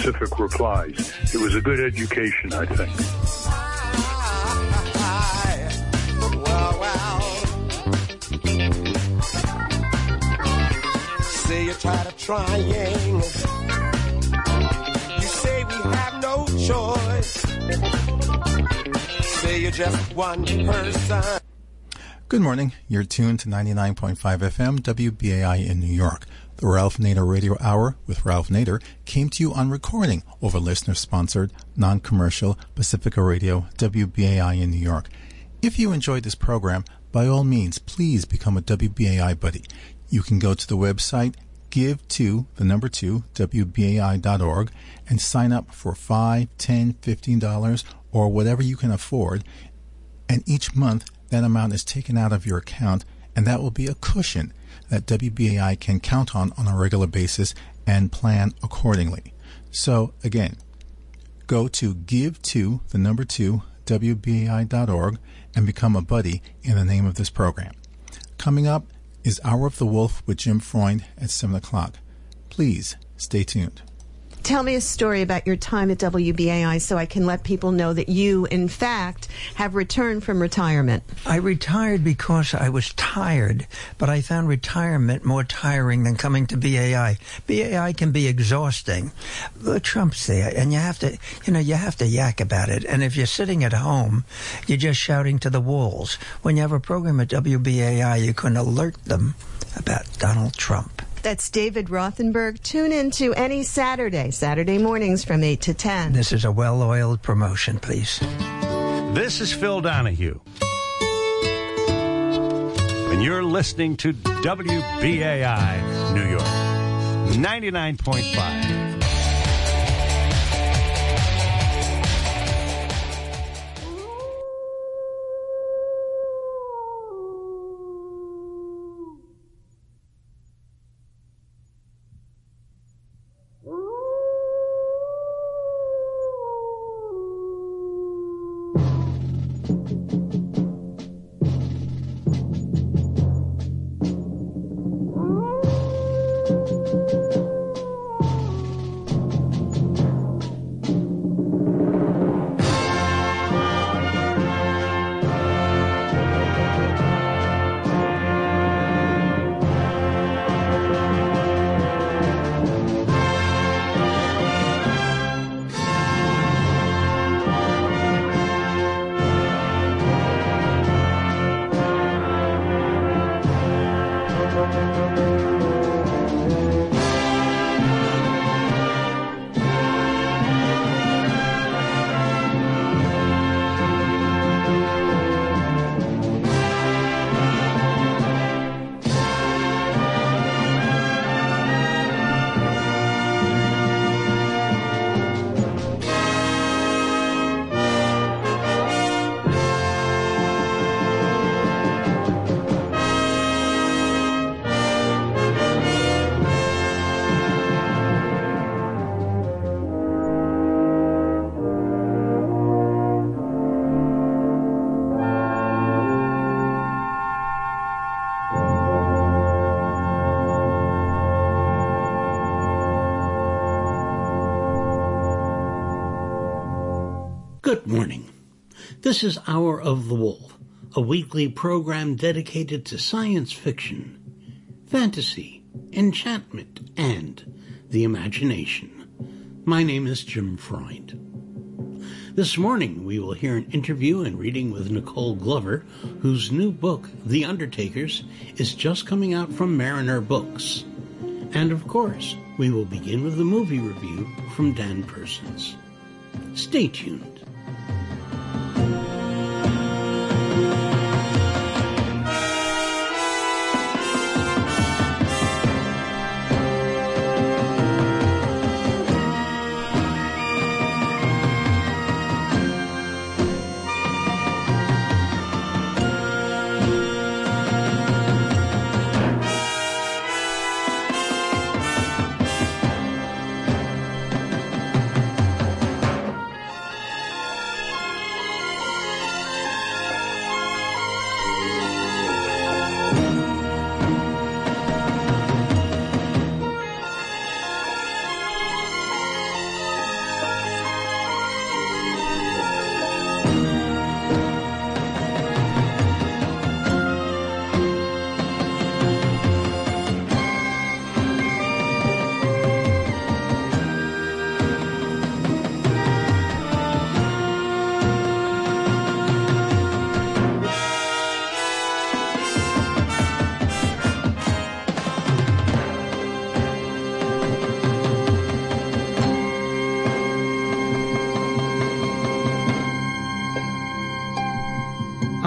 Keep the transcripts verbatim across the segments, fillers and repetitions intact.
specific replies. It was a good education, I think. Well, well. Say you're tired of trying. You say we have no choice. Say you're just one person. Good morning. You're tuned to ninety-nine point five F M W B A I in New York. The Ralph Nader Radio Hour with Ralph Nader came to you on recording over listener-sponsored, non-commercial Pacifica Radio W B A I in New York. If you enjoyed this program, by all means, please become a W B A I buddy. You can go to the website give to the number two W B A I dot org and sign up for five, ten, fifteen dollars or whatever you can afford. And each month, that amount is taken out of your account, and that will be a cushion that W B A I can count on on a regular basis and plan accordingly. So, again, go to give to the number two W B A I dot org and become a buddy in the name of this program. Coming up is Hour of the Wolf with Jim Freund at seven o'clock. Please stay tuned. Tell me a story about your time at W B A I so I can let people know that you, in fact, have returned from retirement. I retired because I was tired, but I found retirement more tiring than coming to B A I. B A I can be exhausting. Uh, Trump's there, and you have to, you know, you have to yak about it. And if you're sitting at home, you're just shouting to the walls. When you have a program at W B A I, you can alert them about Donald Trump. That's David Rothenberg. Tune in to any Saturday, Saturday mornings from eight to ten. This is a well-oiled promotion, please. This is Phil Donahue. And you're listening to W B A I New York, ninety-nine point five. Good morning. This is Hour of the Wolf, a weekly program dedicated to science fiction, fantasy, enchantment, and the imagination. My name is Jim Freund. This morning we will hear an interview and reading with Nicole Glover, whose new book, The Undertakers, is just coming out from Mariner Books. And of course, we will begin with the movie review from Dan Persons. Stay tuned.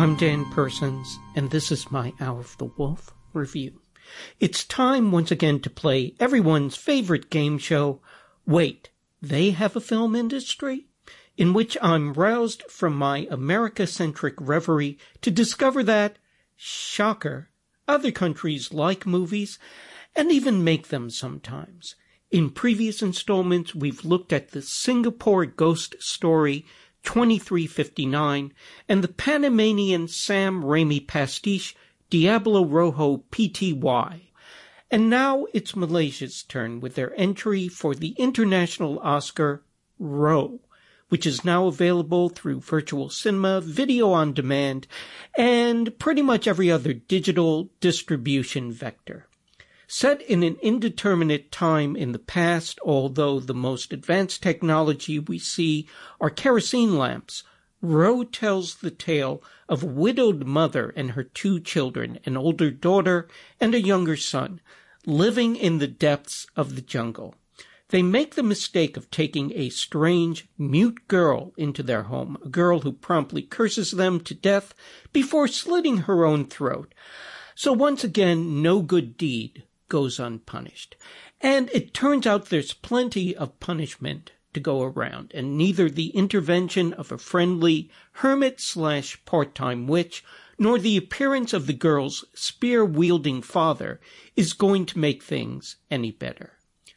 I'm Dan Persons, and this is my Hour of the Wolf review. It's time once again to play everyone's favorite game show, Wait, They Have a Film Industry? In which I'm roused from my America-centric reverie to discover that, shocker, other countries like movies and even make them sometimes. In previous installments, we've looked at the Singapore ghost story twenty-three fifty-nine and the Panamanian Sam Raimi pastiche Diablo Rojo P T Y. And now it's Malaysia's turn with their entry for the international Oscar, Ro, which is now available through virtual cinema, video on demand, and pretty much every other digital distribution vector. Set in an indeterminate time in the past, although the most advanced technology we see are kerosene lamps, Ro tells the tale of a widowed mother and her two children, an older daughter and a younger son, living in the depths of the jungle. They make the mistake of taking a strange, mute girl into their home, a girl who promptly curses them to death before slitting her own throat. So once again, no good deed goes unpunished. And it turns out there's plenty of punishment to go around, and neither the intervention of a friendly hermit slash part-time witch nor the appearance of the girl's spear-wielding father is going to make things any better.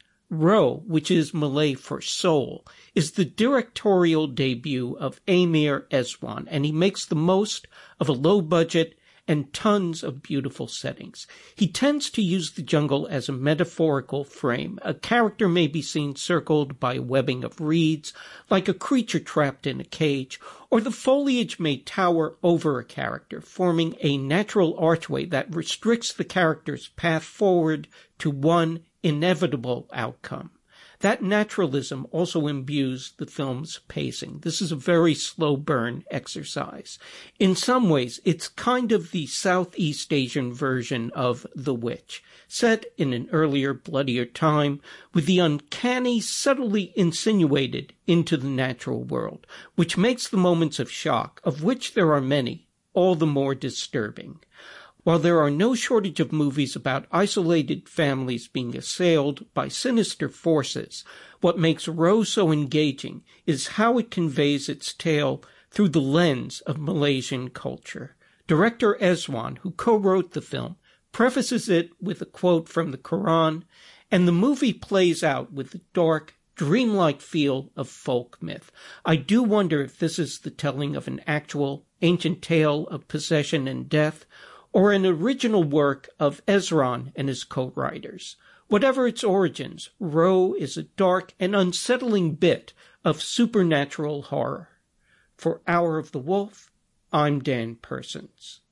Ro, which is Malay for soul, is the directorial debut of Amir Eswan, and he makes the most of a low budget and tons of beautiful settings. He tends to use the jungle as a metaphorical frame. A character may be seen circled by a webbing of reeds, like a creature trapped in a cage, or the foliage may tower over a character, forming a natural archway that restricts the character's path forward to one inevitable outcome. That naturalism also imbues the film's pacing. This is a very slow burn exercise. In some ways, it's kind of the Southeast Asian version of The Witch, set in an earlier, bloodier time, with the uncanny subtly insinuated into the natural world, which makes the moments of shock, of which there are many, all the more disturbing. While there are no shortage of movies about isolated families being assailed by sinister forces, what makes Ro so engaging is how it conveys its tale through the lens of Malaysian culture. Director Eswan, who co-wrote the film, prefaces it with a quote from the Quran, and the movie plays out with the dark, dreamlike feel of folk myth. I do wonder if this is the telling of an actual ancient tale of possession and death, or an original work of Eswan and his co-writers. Whatever its origins, Ro is a dark and unsettling bit of supernatural horror. For Hour of the Wolf, I'm Dan Persons.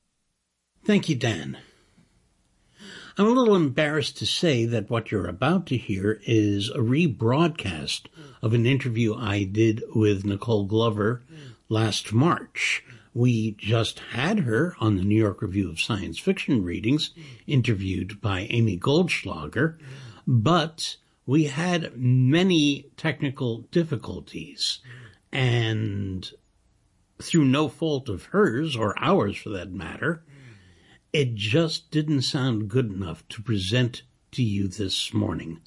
Thank you, Dan. I'm a little embarrassed to say that what you're about to hear is a rebroadcast of an interview I did with Nicole Glover last March. We just had her on the New York Review of Science Fiction Readings, interviewed by Amy Goldschlager, but we had many technical difficulties, and through no fault of hers, or ours for that matter, it just didn't sound good enough to present to you this morning.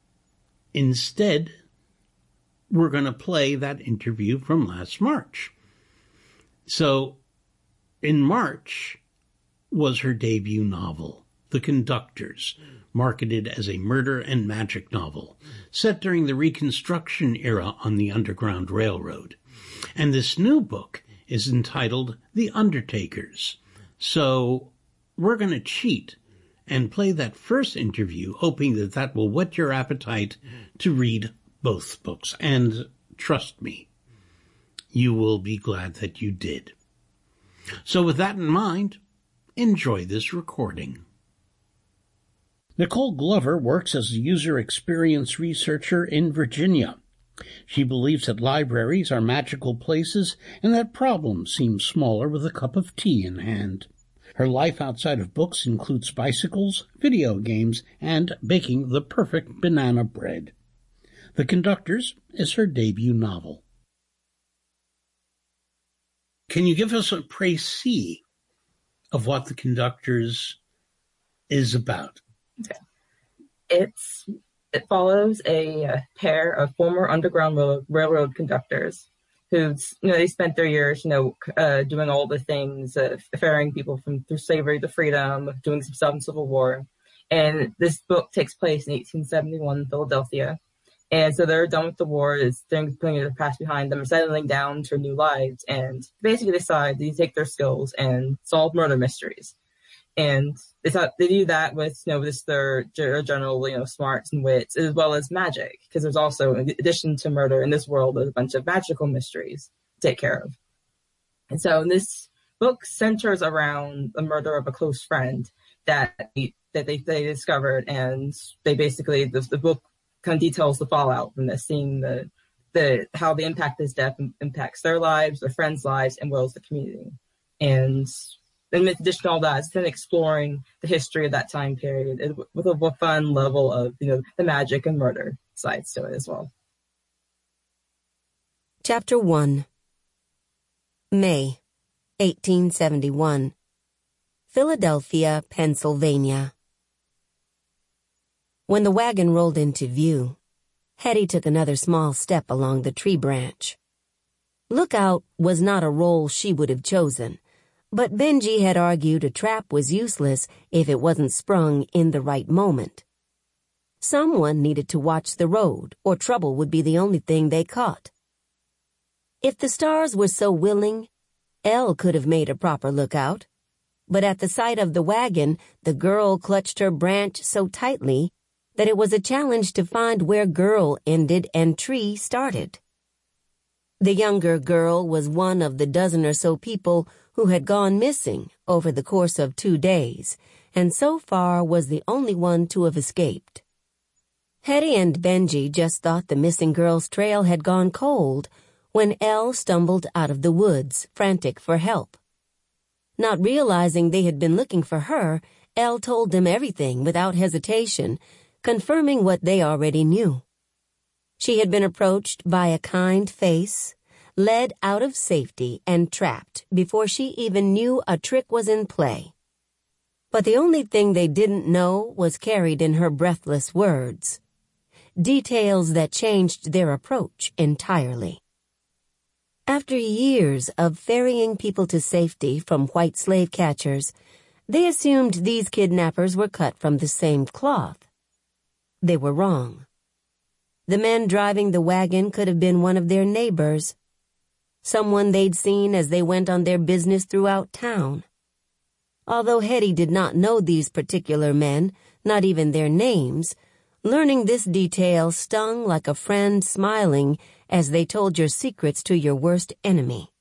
Instead, we're going to play that interview from last March. So, in March was her debut novel, The Conductors, marketed as a murder and magic novel, set during the Reconstruction era on the Underground Railroad. And this new book is entitled The Undertakers. So, we're going to cheat and play that first interview, hoping that that will whet your appetite to read both books. And trust me, you will be glad that you did. So with that in mind, enjoy this recording. Nicole Glover works as a user experience researcher in Virginia. She believes that libraries are magical places and that problems seem smaller with a cup of tea in hand. Her life outside of books includes bicycles, video games, and baking the perfect banana bread. The Conductors is her debut novel. Can you give us a précis of what The Conductors is about? Okay. It's it follows a, a pair of former Underground Railroad, railroad conductors who, you know, they spent their years, you know, uh, doing all the things, uh, ferrying people from through slavery to freedom, doing some stuff in Civil War. And this book takes place in eighteen seventy-one in Philadelphia. And so they're done with the war, it's they're putting their past behind them, settling down to new lives, and basically decide to take their skills and solve murder mysteries. And they thought they do that with, you know, this their general, you know, smarts and wits, as well as magic, because there's also, in addition to murder in this world, there's a bunch of magical mysteries to take care of. And so this book centers around the murder of a close friend that that they they discovered, and they basically the, the book kind of details the fallout from this, seeing the the how the impact this death impacts their lives, their friends' lives, and well as the community. And in addition to all that, it's then exploring the history of that time period with a fun level of, you know, the magic and murder sides to it as well. Chapter one. May, eighteen seventy-one. Philadelphia, Pennsylvania. When the wagon rolled into view, Hetty took another small step along the tree branch. Lookout was not a role she would have chosen, but Benji had argued a trap was useless if it wasn't sprung in the right moment. Someone needed to watch the road, or trouble would be the only thing they caught. If the stars were so willing, Elle could have made a proper lookout, but at the sight of the wagon, the girl clutched her branch so tightly that it was a challenge to find where girl ended and tree started. The younger girl was one of the dozen or so people who had gone missing over the course of two days, and so far was the only one to have escaped. Hetty and Benji just thought the missing girl's trail had gone cold when Elle stumbled out of the woods, frantic for help. Not realizing they had been looking for her, Elle told them everything without hesitation, confirming what they already knew. She had been approached by a kind face, led out of safety, and trapped before she even knew a trick was in play. But the only thing they didn't know was carried in her breathless words, details that changed their approach entirely. After years of ferrying people to safety from white slave catchers, they assumed these kidnappers were cut from the same cloth. They were wrong. The men driving the wagon could have been one of their neighbors, someone they'd seen as they went on their business throughout town. Although Hetty did not know these particular men, not even their names, learning this detail stung like a friend smiling as they told your secrets to your worst enemy.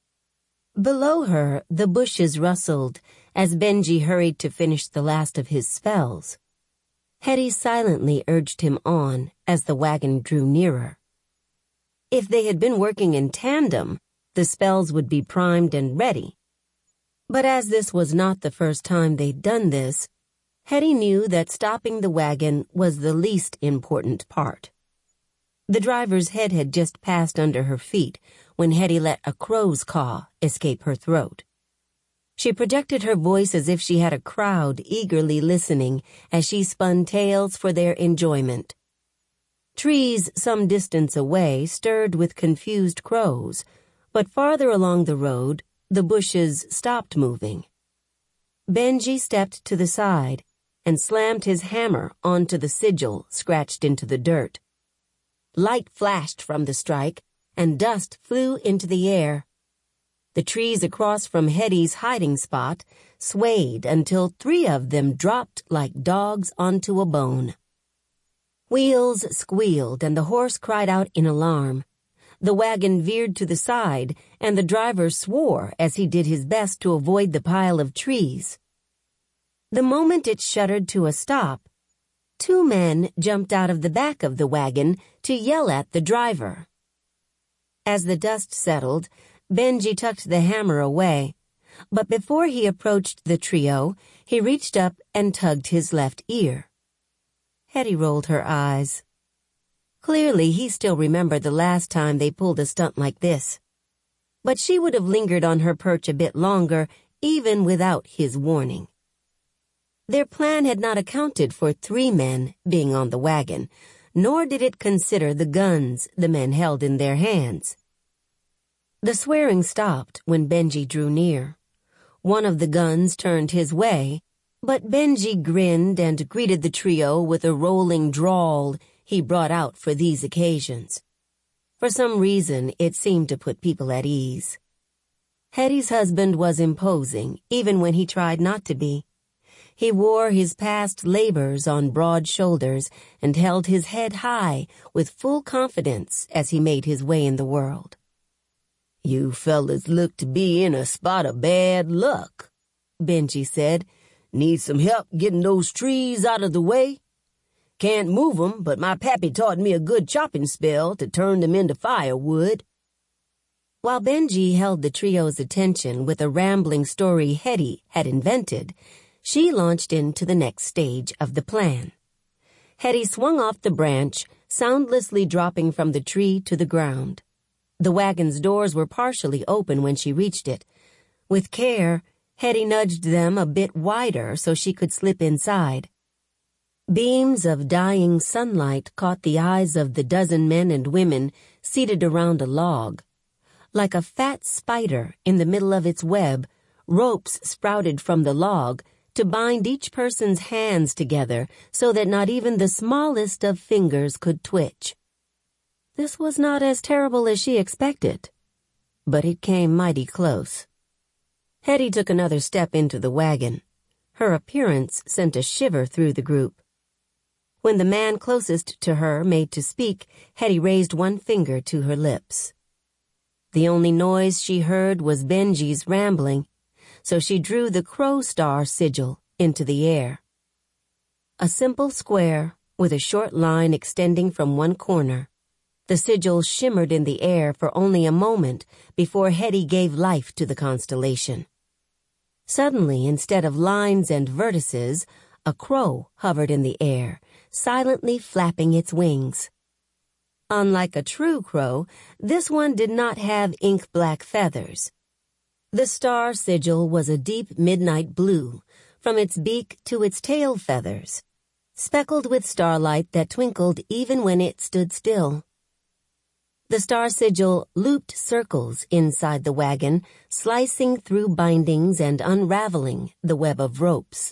Below her, the bushes rustled as Benji hurried to finish the last of his spells. Hetty silently urged him on as the wagon drew nearer. If they had been working in tandem, the spells would be primed and ready. But as this was not the first time they'd done this, Hetty knew that stopping the wagon was the least important part. The driver's head had just passed under her feet when Hetty let a crow's caw escape her throat. She projected her voice as if she had a crowd eagerly listening as she spun tales for their enjoyment. Trees some distance away stirred with confused crows, but farther along the road, the bushes stopped moving. Benji stepped to the side and slammed his hammer onto the sigil scratched into the dirt. Light flashed from the strike, and dust flew into the air. The trees across from Hetty's hiding spot swayed until three of them dropped like dogs onto a bone. Wheels squealed and the horse cried out in alarm. The wagon veered to the side, and the driver swore as he did his best to avoid the pile of trees. The moment it shuddered to a stop, two men jumped out of the back of the wagon to yell at the driver. As the dust settled, Benji tucked the hammer away, but before he approached the trio, he reached up and tugged his left ear. Hetty rolled her eyes. Clearly, he still remembered the last time they pulled a stunt like this. but she would have lingered on her perch a bit longer, even without his warning. Their plan had not accounted for three men being on the wagon, nor did it consider the guns the men held in their hands. The swearing stopped when Benji drew near. One of the guns turned his way, but Benji grinned and greeted the trio with a rolling drawl he brought out for these occasions. For some reason, it seemed to put people at ease. Hetty's husband was imposing, even when he tried not to be. He wore his past labors on broad shoulders and held his head high with full confidence as he made his way in the world. "You fellas look to be in a spot of bad luck," Benji said. "Need some help getting those trees out of the way? Can't move 'em, but my pappy taught me a good chopping spell to turn them into firewood." While Benji held the trio's attention with a rambling story Hetty had invented, she launched into the next stage of the plan. Hetty swung off the branch, soundlessly dropping from the tree to the ground. The wagon's doors were partially open when she reached it. With care, Hetty nudged them a bit wider so she could slip inside. Beams of dying sunlight caught the eyes of the dozen men and women seated around a log. Like a fat spider in the middle of its web, ropes sprouted from the log to bind each person's hands together so that not even the smallest of fingers could twitch. This was not as terrible as she expected, but it came mighty close. Hetty took another step into the wagon. Her appearance sent a shiver through the group. When the man closest to her made to speak, Hetty raised one finger to her lips. The only noise she heard was Benji's rambling, so she drew the crow star sigil into the air. A simple square with a short line extending from one corner. The sigil shimmered in the air for only a moment before Hetty gave life to the constellation. Suddenly, instead of lines and vertices, a crow hovered in the air, silently flapping its wings. Unlike a true crow, this one did not have ink-black feathers. The star sigil was a deep midnight blue, from its beak to its tail feathers, speckled with starlight that twinkled even when it stood still. The star sigil looped circles inside the wagon, slicing through bindings and unraveling the web of ropes.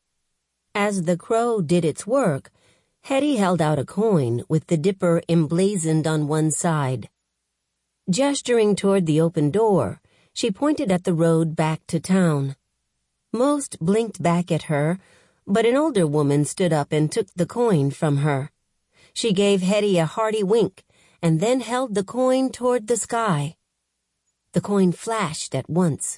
As the crow did its work, Hetty held out a coin with the dipper emblazoned on one side. Gesturing toward the open door, she pointed at the road back to town. Most blinked back at her, but an older woman stood up and took the coin from her. She gave Hetty a hearty wink and then held the coin toward the sky. The coin flashed at once.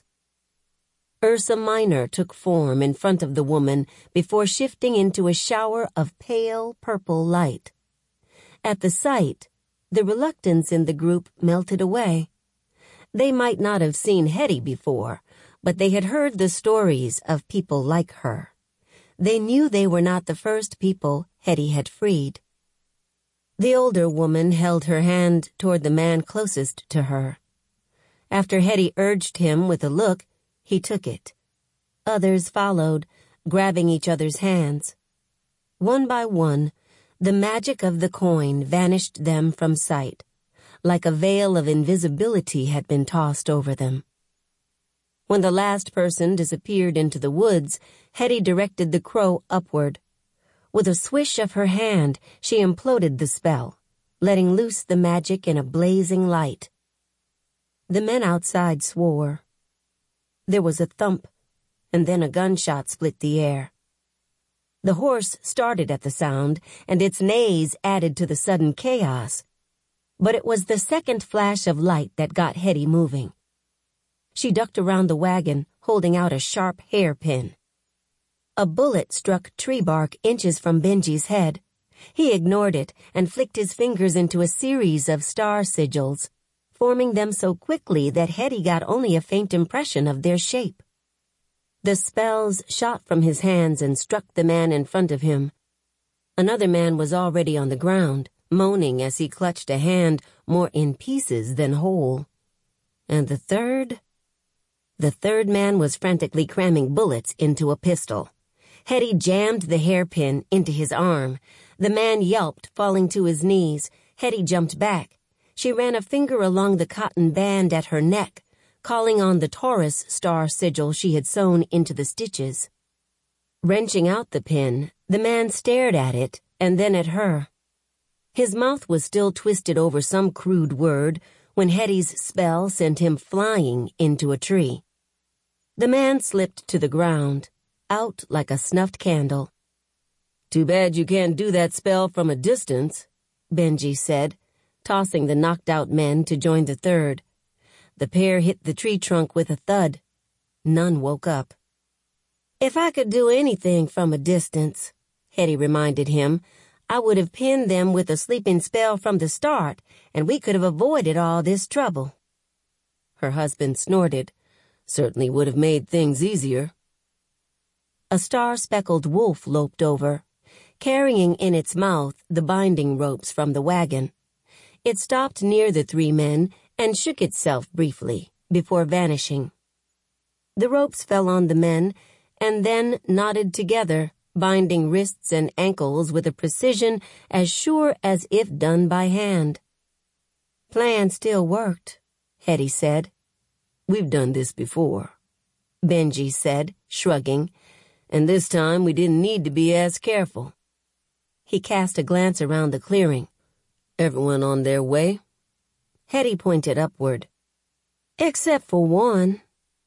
Ursa Minor took form in front of the woman before shifting into a shower of pale purple light. At the sight, the reluctance in the group melted away. They might not have seen Hetty before, but they had heard the stories of people like her. They knew they were not the first people Hetty had freed. The older woman held her hand toward the man closest to her. After Hetty urged him with a look, he took it. Others followed, grabbing each other's hands. One by one, the magic of the coin vanished them from sight, like a veil of invisibility had been tossed over them. When the last person disappeared into the woods, Hetty directed the crow upward. With a swish of her hand, she imploded the spell, letting loose the magic in a blazing light. The men outside swore. There was a thump, and then a gunshot split the air. The horse started at the sound, and its neighs added to the sudden chaos. But it was the second flash of light that got Hetty moving. She ducked around the wagon, holding out a sharp hairpin. A bullet struck tree bark inches from Benji's head. He ignored it and flicked his fingers into a series of star sigils, forming them so quickly that Hetty got only a faint impression of their shape. The spells shot from his hands and struck the man in front of him. Another man was already on the ground, moaning as he clutched a hand more in pieces than whole. And the third? The third man was frantically cramming bullets into a pistol. Hetty jammed the hairpin into his arm. The man yelped, falling to his knees. Hetty jumped back. She ran a finger along the cotton band at her neck, calling on the Taurus star sigil she had sewn into the stitches. Wrenching out the pin, the man stared at it and then at her. His mouth was still twisted over some crude word when Hetty's spell sent him flying into a tree. The man slipped to the ground, out like a snuffed candle. "Too bad you can't do that spell from a distance," Benji said, tossing the knocked-out men to join the third. The pair hit the tree trunk with a thud. None woke up. "If I could do anything from a distance," Hetty reminded him, "I would have pinned them with a sleeping spell from the start, and we could have avoided all this trouble." Her husband snorted. "Certainly would have made things easier." A star-speckled wolf loped over, carrying in its mouth the binding ropes from the wagon. It stopped near the three men and shook itself briefly before vanishing. The ropes fell on the men and then knotted together, binding wrists and ankles with a precision as sure as if done by hand. "Plan still worked," Hetty said. "We've done this before," Benji said, shrugging, "and this time we didn't need to be as careful." He cast a glance around the clearing. "Everyone on their way?" Hetty pointed upward. "Except for one."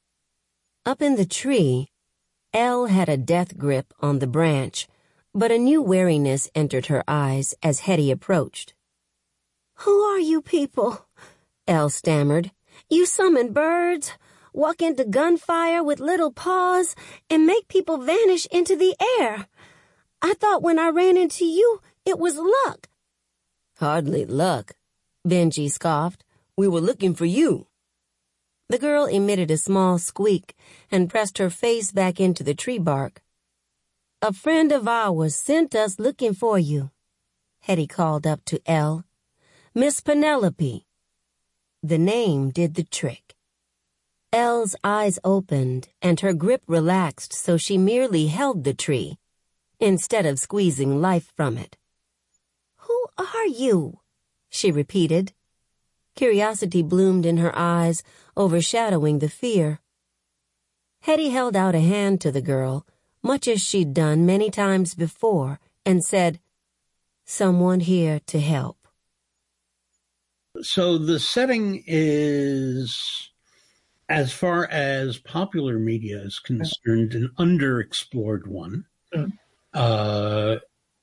Up in the tree, Elle had a death grip on the branch, but a new wariness entered her eyes as Hetty approached. "Who are you people?" Elle stammered. "You summon birds, walk into gunfire with little paws, and make people vanish into the air. I thought when I ran into you, it was luck." "Hardly luck," Benji scoffed. "We were looking for you." The girl emitted a small squeak and pressed her face back into the tree bark. "A friend of ours sent us looking for you," Hetty called up to Elle. "Miss Penelope." The name did the trick. Elle's eyes opened and her grip relaxed so she merely held the tree, instead of squeezing life from it. "Who are you?" she repeated. Curiosity bloomed in her eyes, overshadowing the fear. Hetty held out a hand to the girl, much as she'd done many times before, and said, "Someone here to help." So the setting is, as far as popular media is concerned, an underexplored one. Mm. Uh,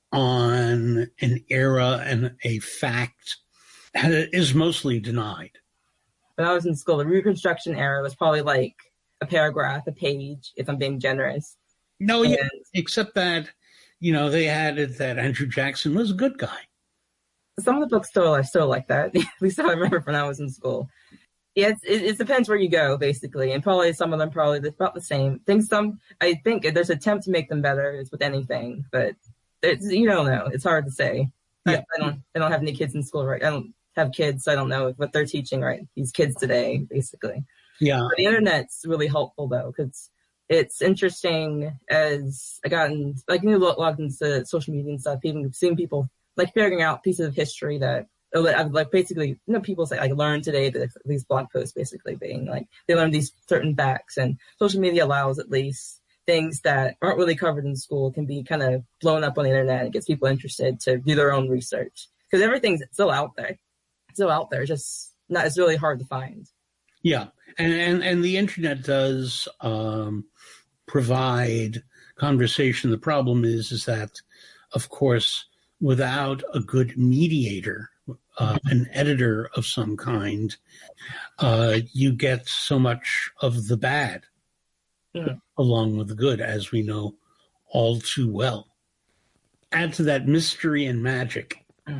on an era and a fact that is mostly denied. When I was in school, the Reconstruction era was probably like a paragraph, a page, if I'm being generous. No, and, yeah, except that, you know, they added that Andrew Jackson was a good guy. Some of the books still are still like that. At least I remember when I was in school. Yeah, it's, it, it depends where you go, basically, and probably some of them probably about the same. Things some I think there's an attempt to make them better. It's with anything, but it's, you don't know. It's hard to say. Yeah. I, I don't. I don't have any kids in school, right? I don't have kids, so I don't know what they're teaching, right? These kids today, basically. Yeah. But the internet's really helpful though, because it's interesting. As I got in, like, you know, logged into social media and stuff, even seeing people like figuring out pieces of history that. I've like basically, you know, people say like learn today, these blog posts basically being like they learn these certain facts, and social media allows at least things that aren't really covered in school can be kind of blown up on the internet and gets people interested to do their own research, because everything's still out there, still out there, just not, it's really hard to find. Yeah. And, and, and the internet does um, provide conversation. The problem is, is that, of course, without a good mediator, Uh, an editor of some kind, uh, you get so much of the bad yeah. along with the good, as we know all too well. Add to that mystery and magic, yeah.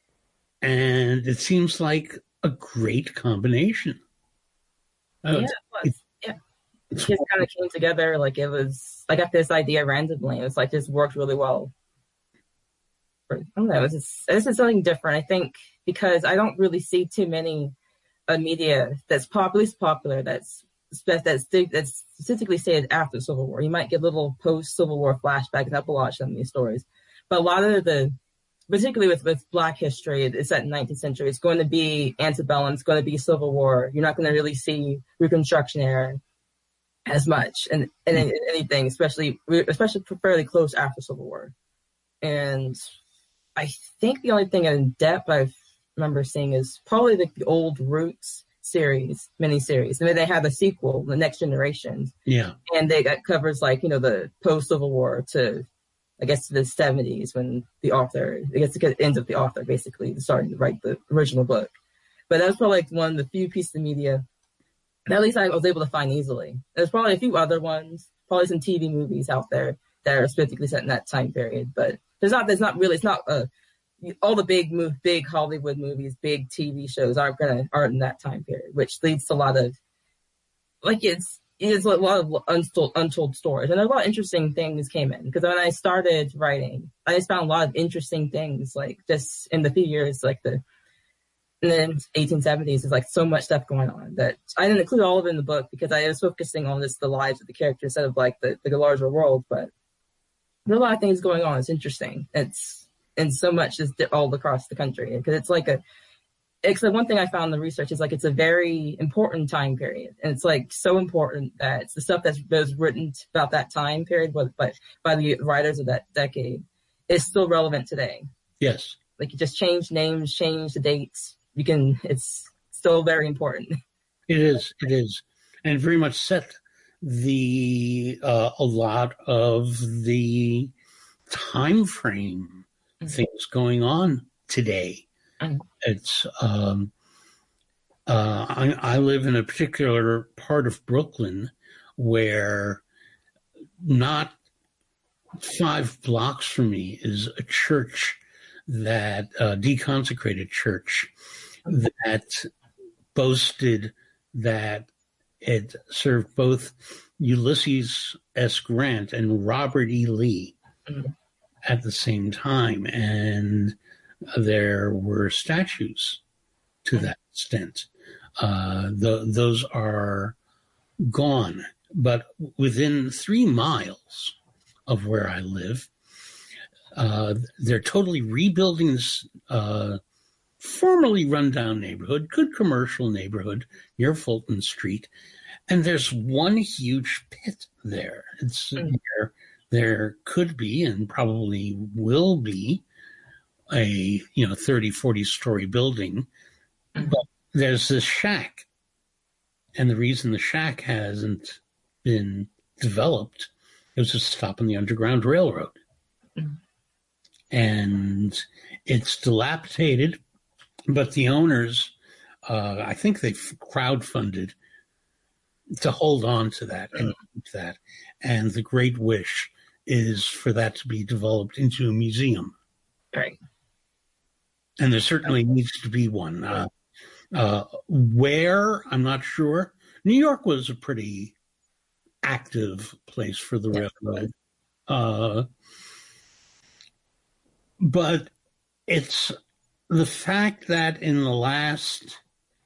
and it seems like a great combination. Uh, yeah, it was. Yeah. It just kind of came together like it was, I got this idea randomly. It was like, this worked really well. I don't know, this is, this is something different, I think, because I don't really see too many a media that's popular, popular that's that's that's specifically stated after the Civil War. You might get little post-Civil War flashbacks and epilogues on these stories, but a lot of the, particularly with, with Black history, it's set in the nineteenth century. It's going to be antebellum. It's going to be Civil War. You're not going to really see Reconstruction era as much, and and mm-hmm. anything, especially especially fairly close after Civil War. And I think the only thing in depth I remember seeing is probably the, the old Roots series, miniseries. And then they have a sequel, The Next Generation. Yeah. And they that covers like, you know, the post-Civil War to, I guess, to the seventies when the author, I guess it ends with the author basically starting to write the original book. But that was probably like one of the few pieces of media that at least I was able to find easily. There's probably a few other ones, probably some T V movies out there that are specifically set in that time period. But there's not, there's not really, it's not a, all the big move, big Hollywood movies, big T V shows aren't gonna aren't in that time period, which leads to a lot of like it's it's a lot of untold untold stories, and a lot of interesting things came in because when I started writing, I just found a lot of interesting things like just in the few years, like the in the eighteen seventies, there's like so much stuff going on that I didn't include all of it in the book because I was focusing on just the lives of the characters instead of like the the larger world. But there's a lot of things going on. It's interesting. It's and so much is all across the country because it's like a, it's the one thing I found in the research is like, it's a very important time period. And it's like so important that it's the stuff that's, that was written about that time period, but, but by the writers of that decade is still relevant today. Yes. Like you just change names, change the dates. You can, it's still very important. It is, it is. And very much set the, uh, a lot of the time frame things going on today. Mm-hmm. It's um, uh, I, I live in a particular part of Brooklyn where not five blocks from me is a church that uh, deconsecrated church that boasted that it served both Ulysses S. Grant and Robert E. Lee. Mm-hmm. At the same time, and there were statues to that extent. Uh, the, those are gone, but within three miles of where I live, uh, they're totally rebuilding this uh, formerly rundown neighborhood, good commercial neighborhood near Fulton Street, and there's one huge pit there. It's mm-hmm. there. There could be and probably will be a, you know, thirty, forty story building, mm-hmm. but there's this shack. And the reason the shack hasn't been developed is to stop on the Underground Railroad. Mm-hmm. And it's dilapidated, but the owners, uh, I think they've crowdfunded to hold on to that and keep that. And the great wish is for that to be developed into a museum. Right. And there certainly needs to be one. Uh, uh, where, I'm not sure. New York was a pretty active place for the yeah. railroad. Uh, but it's the fact that in the last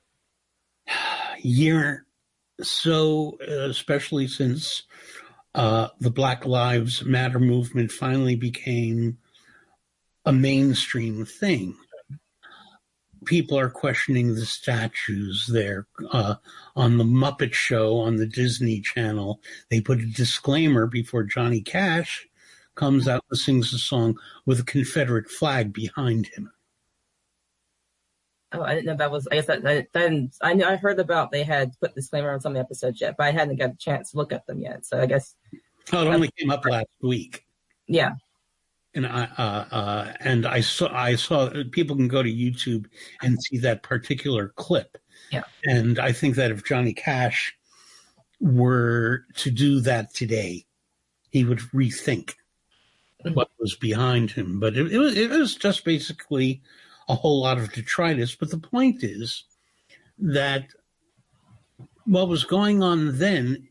year, so especially since uh, the Black Lives Matter movement finally became a mainstream thing, people are questioning the statues there. Uh, on the Muppet Show on the Disney Channel, they put a disclaimer before Johnny Cash comes out and sings a song with a Confederate flag behind him. Oh, I didn't know that was, I guess that, that, that I knew, I heard about they had put disclaimer on some of the episodes yet, but I hadn't got a chance to look at them yet. So I guess. Oh, it only came up last week. Yeah. And I, uh, uh, and I saw, I saw people can go to YouTube and see that particular clip. Yeah. And I think that if Johnny Cash were to do that today, he would rethink mm-hmm. what was behind him. But it, it was, it was just basically a whole lot of detritus. But the point is that what was going on then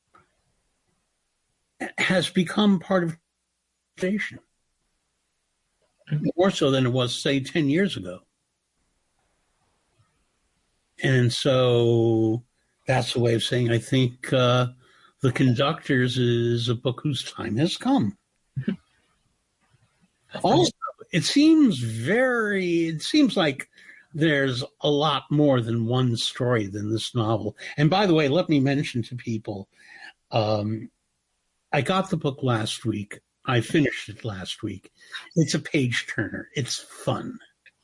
has become part of the station. More so than it was, say, ten years ago. And so that's a way of saying I think uh, The Conductors is a book whose time has come. Also, it seems very, it seems like there's a lot more than one story than this novel. And by the way, let me mention to people, um, I got the book last week. I finished it last week. It's a page turner. It's fun.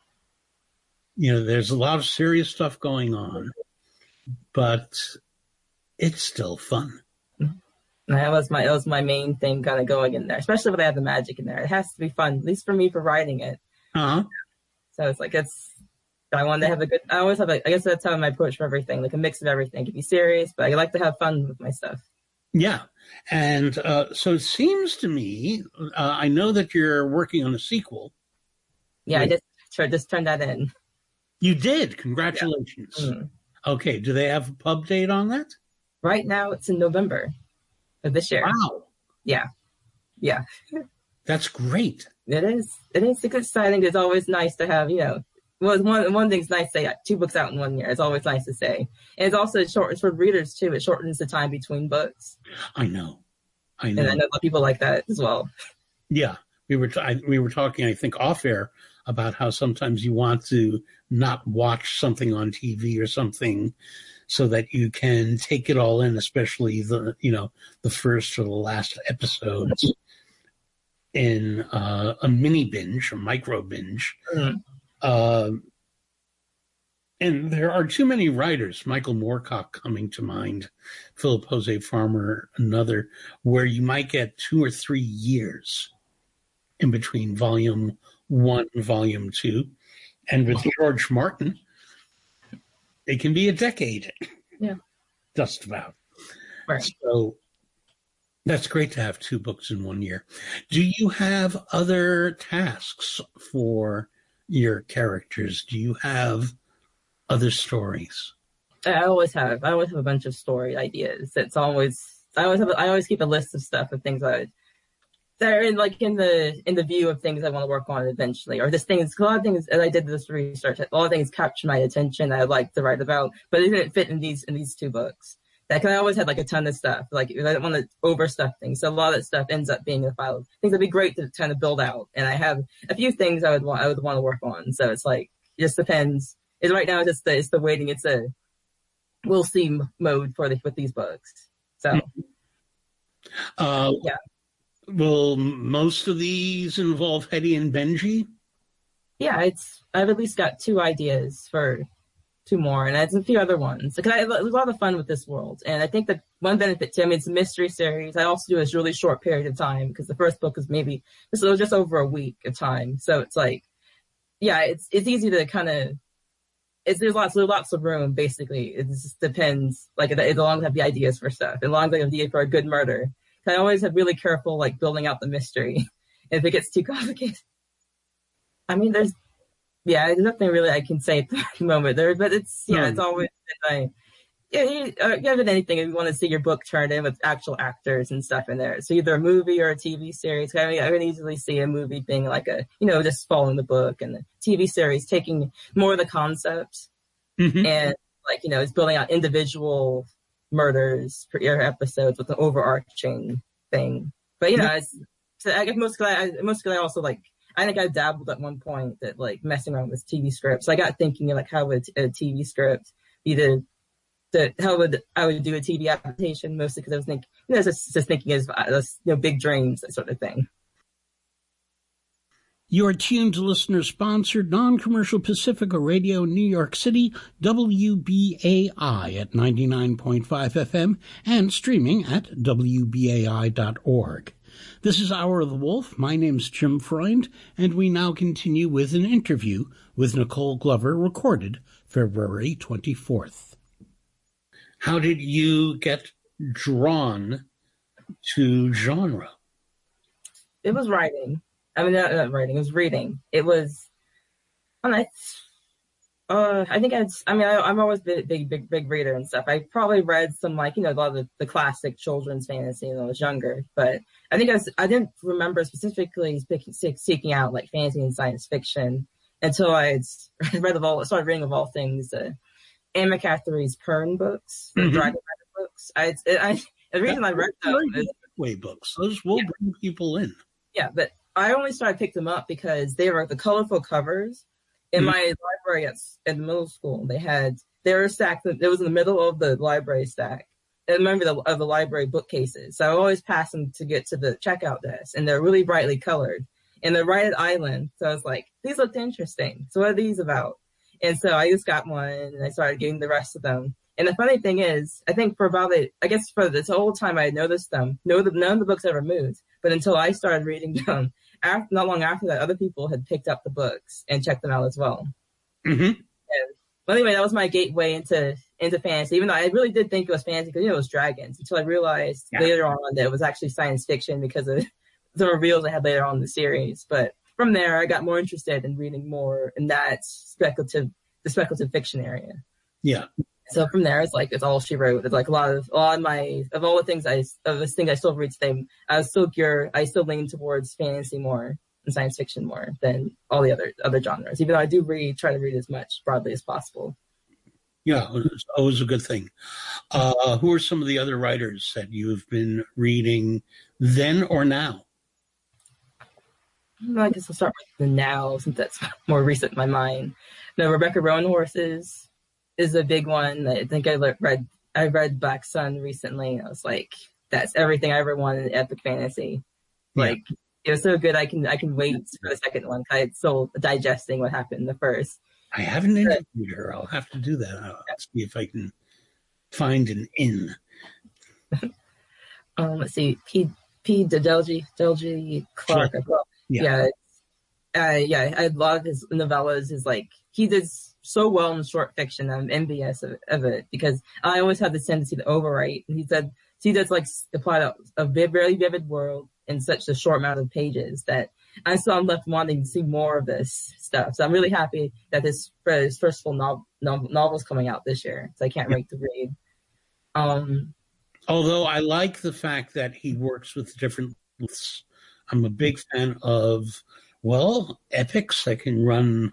You know, there's a lot of serious stuff going on, but it's still fun. That was my that was my main thing kind of going in there, especially when I have the magic in there. It has to be fun, at least for me, for writing it. Uh-huh. So it's like, it's, I want to have a good, I always have a, I guess that's how my approach for everything, like a mix of everything. It can be serious, but I like to have fun with my stuff. Yeah. And uh, so it seems to me, uh, I know that you're working on a sequel. Yeah, I just, just turned that in. You did? Congratulations. Yeah. Mm-hmm. Okay. Do they have a pub date on that? Right now, it's in November of this year. Wow. Yeah. Yeah. That's great. It is. It is exciting. It's always nice to have, you know, well, one one thing's nice to say, two books out in one year. It's always nice to say. And it's also short, it's for readers, too. It shortens the time between books. I know. I know. And I know people like that as well. Yeah. We were, t- I, we were talking, I think, off air about how sometimes you want to not watch something on T V or something so that you can take it all in, especially the, you know, the first or the last episodes in uh, a mini binge or micro binge. Mm-hmm. Uh, and there are too many writers, Michael Moorcock coming to mind, Philip Jose Farmer, another, where you might get two or three years in between volume one and volume two. And with George Martin, it can be a decade. Yeah. Just about. Right. So that's great to have two books in one year. Do you have other tasks for your characters? Do you have other stories? I always have. I always have a bunch of story ideas. It's always, I always have, I always keep a list of stuff of things I that are in like in the in the view of things I want to work on eventually, or this thing is a lot of things. As I did this research, a lot of things captured my attention that I'd like to write about, but it didn't fit in these in these two books. That I always had like a ton of stuff. Like I don't want to overstuff things, so a lot of that stuff ends up being a file of things that'd be great to kind of build out. And I have a few things I would want I would want to work on. So it's like it just depends. It's right now it's just the it's the waiting. It's a we'll see mode for the with these books. So uh, yeah. Will most of these involve Hetty and Benji? Yeah, it's I've at least got two ideas for two more, and it's a few other ones. Because I have a lot of fun with this world, and I think that one benefit to I mean, it's a mystery series. I also do a really short period of time because the first book is maybe this was just over a week of time, so it's like, yeah, it's it's easy to kind of. It's, there's lots, there's lots of room, basically. It just depends, like, as long as I have the ideas for stuff, as long as I have the idea for a good murder. I always have really careful, like, building out the mystery. If it gets too complicated. I mean, there's, yeah, there's nothing really I can say at the moment there, but it's, yeah, mm. it's always, I, yeah, you, uh, you have anything if you want to see your book turned in with actual actors and stuff in there. It's either a movie or a T V series. I mean, I can easily see a movie being like a, you know, just following the book, and the T V series taking more of the concepts mm-hmm. and, like, you know, it's building out individual murders per episodes with an overarching thing. But, you know, it's, so I guess most because I, most because I also, like, I think I dabbled at one point that, like, messing around with T V scripts. So I got thinking, like, how would a T V script be the, the how would I would do a T V adaptation, mostly because I was thinking, you know, just, just thinking as, as, you know, big dreams, that sort of thing. You are tuned to listener-sponsored, non-commercial Pacifica Radio, New York City, W B A I at ninety-nine point five F M, and streaming at W B A I dot org. This is Hour of the Wolf. My name's Jim Freund, and we now continue with an interview with Nicole Glover, recorded February twenty-fourth. How did you get drawn to genre? It was writing. I mean, not, not writing, it was reading. It was, I don't know, uh, I think I'd, I mean, I, I'm always a big, big, big, big reader and stuff. I probably read some, like, you know, a lot of the, the classic children's fantasy when I was younger, but I think I was, I didn't remember specifically speaking, seeking out, like, fantasy and science fiction until I had read of all, started reading of all things, uh, Anne McCaffrey's Pern books, the Mhm. Dragon Rider books. I, I, the reason I read them is way books. Those will Yeah. bring people in. yeah, but I only started picking them up because they were the colorful covers. In Mhm. my library at, at middle school, they had they were stacked. It was in the middle of the library stack. I remember the of the library bookcases. So I always pass them to get to the checkout desk, and they're really brightly colored. And they're right at Island, so I was like, these looked interesting. So what are these about? And so I just got one, and I started getting the rest of them. And the funny thing is, I think for about it, I guess for this whole time I had noticed them. No, none of the books ever moved. But until I started reading them, after, not long after that, other people had picked up the books and checked them out as well. Mm-hmm. And, but anyway, that was my gateway into into fantasy. Even though I really did think it was fantasy because you know it was dragons, until I realized Yeah. later on that it was actually science fiction because of the reveals I had later on in the series. But from there, I got more interested in reading more in that speculative, the speculative fiction area. Yeah. So from there, it's like it's all she wrote. It's like a lot of a lot of my of all the things I of this thing I still read today. I was still gear. I still lean towards fantasy more and science fiction more than all the other other genres. Even though I do read, try to read as much broadly as possible. Yeah, it's always a good thing. Uh, who are some of the other writers that you've been reading then or now? Well, I guess I'll start with the now since that's more recent in my mind. No, Rebecca Rowan Horses is a big one. I think I le- read I read Black Sun recently. I was like, that's everything I ever wanted in epic fantasy. Like it was so good. I can I can wait for the second one. I'm still digesting what happened in the first. I haven't interviewed her. I'll have to do that. I'll see if I can find an in. um, let's see, P. P. Delgy Delgy Clark. Sure. Well, Yeah. yeah, uh, yeah. I love his novellas. His like he did so well in short fiction. I'm envious of, of it because I always have this tendency to overwrite. And he said he does like apply a, a very vivid world in such a short amount of pages that I still am left wanting to see more of this stuff. So I'm really happy that this his first full novel novel is coming out this year. So I can't wait to read. Um, Although I like the fact that he works with different lengths. I'm a big fan of, well, epics that can run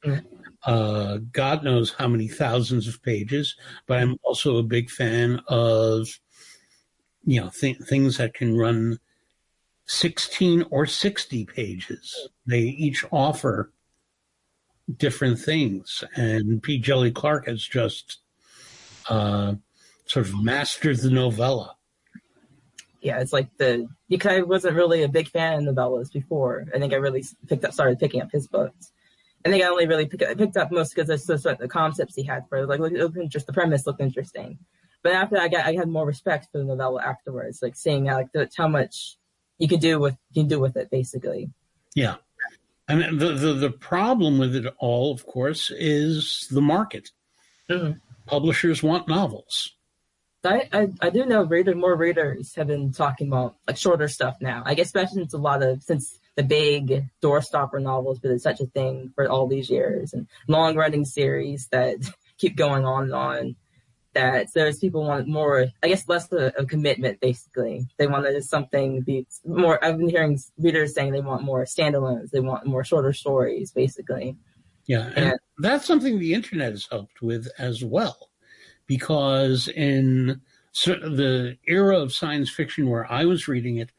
uh, God knows how many thousands of pages, but I'm also a big fan of, you know, th- things that can run sixteen or sixty pages. They each offer different things. And P. Djeli Clark has just uh, sort of mastered the novella. Yeah, it's like the because I wasn't really a big fan of novellas before. I think I really picked up, started picking up his books. I think I only really pick, I picked up most because that's just what the concepts he had for it. Like, it looked just the premise looked interesting. But after that, I got I had more respect for the novella afterwards, like seeing how, like the, how much you can do with you can do with it, basically. Yeah, and the the, the problem with it all, of course, is the market. Mm-hmm. Publishers want novels. I, I, I do know reader more readers have been talking about like shorter stuff now. I guess especially since a lot of since the big doorstopper novels been such a thing for all these years and long running series that keep going on and on. That there's people want more, I guess, less of a commitment. Basically, they want just something be more. I've been hearing readers saying they want more standalones. They want more shorter stories, basically. Yeah, and, and that's something the internet has helped with as well. Because in the era of science fiction where I was reading it,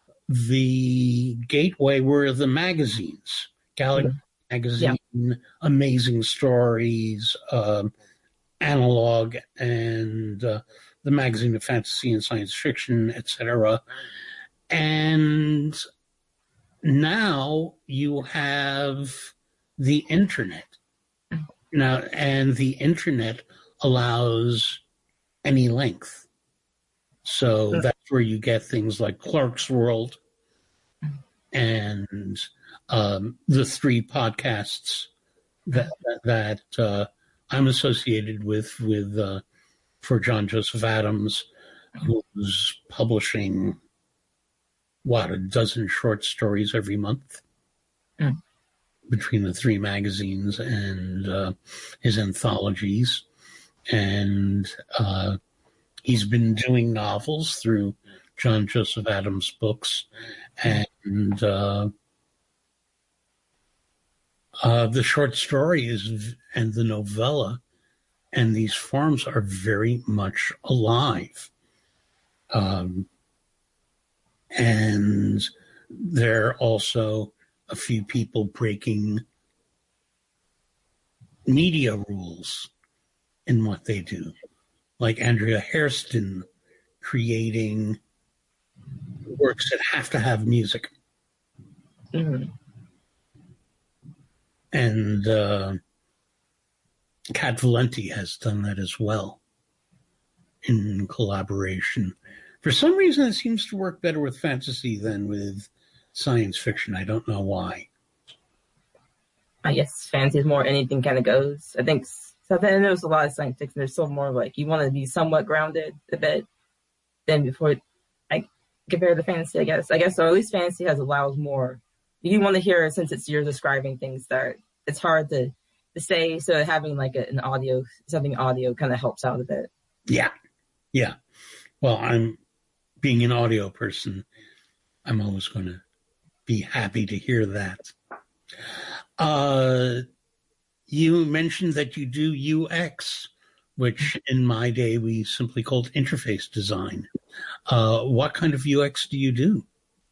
the gateway were the magazines, Galaxy mm-hmm. Magazine, yeah. Amazing Stories, um, Analog, and uh, the Magazine of Fantasy and Science Fiction, et cetera. And now you have the internet. Now, and the internet allows any length. So that's where you get things like Clark's World and um, the three podcasts that that uh, I'm associated with with uh, for John Joseph Adams, who's publishing what a dozen short stories every month. Mm. Between the three magazines and uh, his anthologies. And uh, he's been doing novels through John Joseph Adams books. And uh, uh, the short story is, and the novella and these farms are very much alive. Um, and there are also a few people breaking media rules in what they do, like Andrea Hairston creating works that have to have music. Mm-hmm. And uh, Kat Valenti has done that as well in collaboration. For some reason, it seems to work better with fantasy than with science fiction. I don't know why. I guess fantasy is more anything kind of goes. I think so. Then there's a lot of science fiction. There's still more like you want to be somewhat grounded a bit than before. I compare to fantasy, I guess. I guess so. At least fantasy has allows more. You want to hear it since it's you're describing things that it's hard to, to say. So having like a, an audio, something audio kind of helps out a bit. Yeah. Yeah. Well, I'm being an audio person. I'm always going to be happy to hear that. Uh, you mentioned that you do U X, which in my day we simply called interface design. Uh, what kind of U X do you do?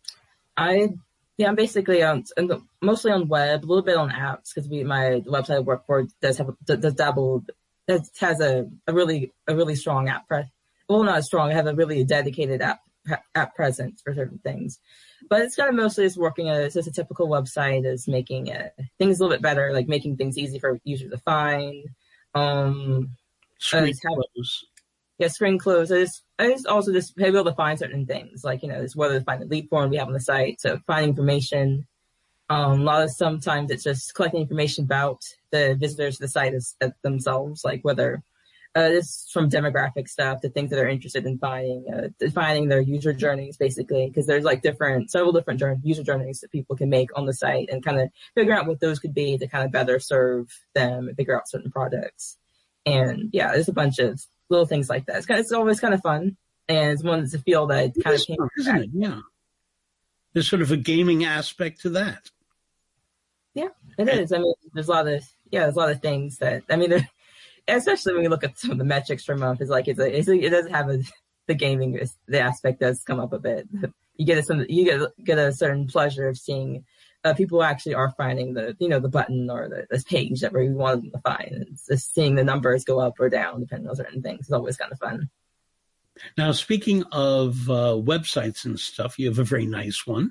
I Yeah, I'm basically on mostly on web, a little bit on apps because we my the website I work for does have a, does dabble does, has a, a really a really strong app pre- well not strong, I have a really dedicated app app presence for certain things, but it's kind of mostly just working as just a typical website is making uh, things a little bit better, like making things easy for users to find. Um, screen have, close. Yeah, screen close. I just, I just also just be able to find certain things, like, you know, just whether to find the lead form we have on the site, so finding information. Um, a lot of sometimes it's just collecting information about the visitors to the site as, as themselves, like whether uh, this from demographic stuff to things that are interested in finding, uh, defining their user journeys, basically, because there's like different, several different journey, user journeys that people can make on the site and kind of figure out what those could be to kind of better serve them and figure out certain products. And yeah, there's a bunch of little things like that. It's, kind of, it's always kind of fun, and it's one that's a feel that kind of came fun, isn't it? Yeah, there's sort of a gaming aspect to that. Yeah, it is. I mean, there's a lot of yeah, there's a lot of things that I mean, especially when you look at some of the metrics per month, is like it's a, it's a, it does have a the gaming the aspect does come up a bit. You get a some you get get a certain pleasure of seeing uh, people actually are finding the you know the button or the this page that we wanted them to find, and it's just seeing the numbers go up or down depending on certain things is always kind of fun. Now, speaking of uh, websites and stuff, you have a very nice one.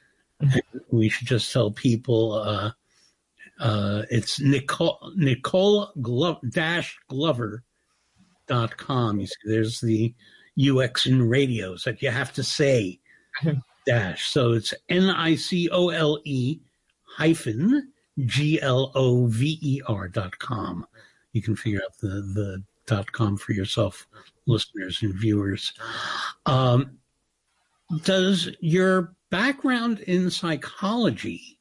We should just tell people uh, uh, it's Nicole, Nicole Glo- dash Glover dot com. You see, there's the U X in radios that you have to say dash. So it's N I C O L E hyphen G L O V E R dot com. You can figure out the, the dot com for yourself, listeners and viewers. Um, does your background in psychology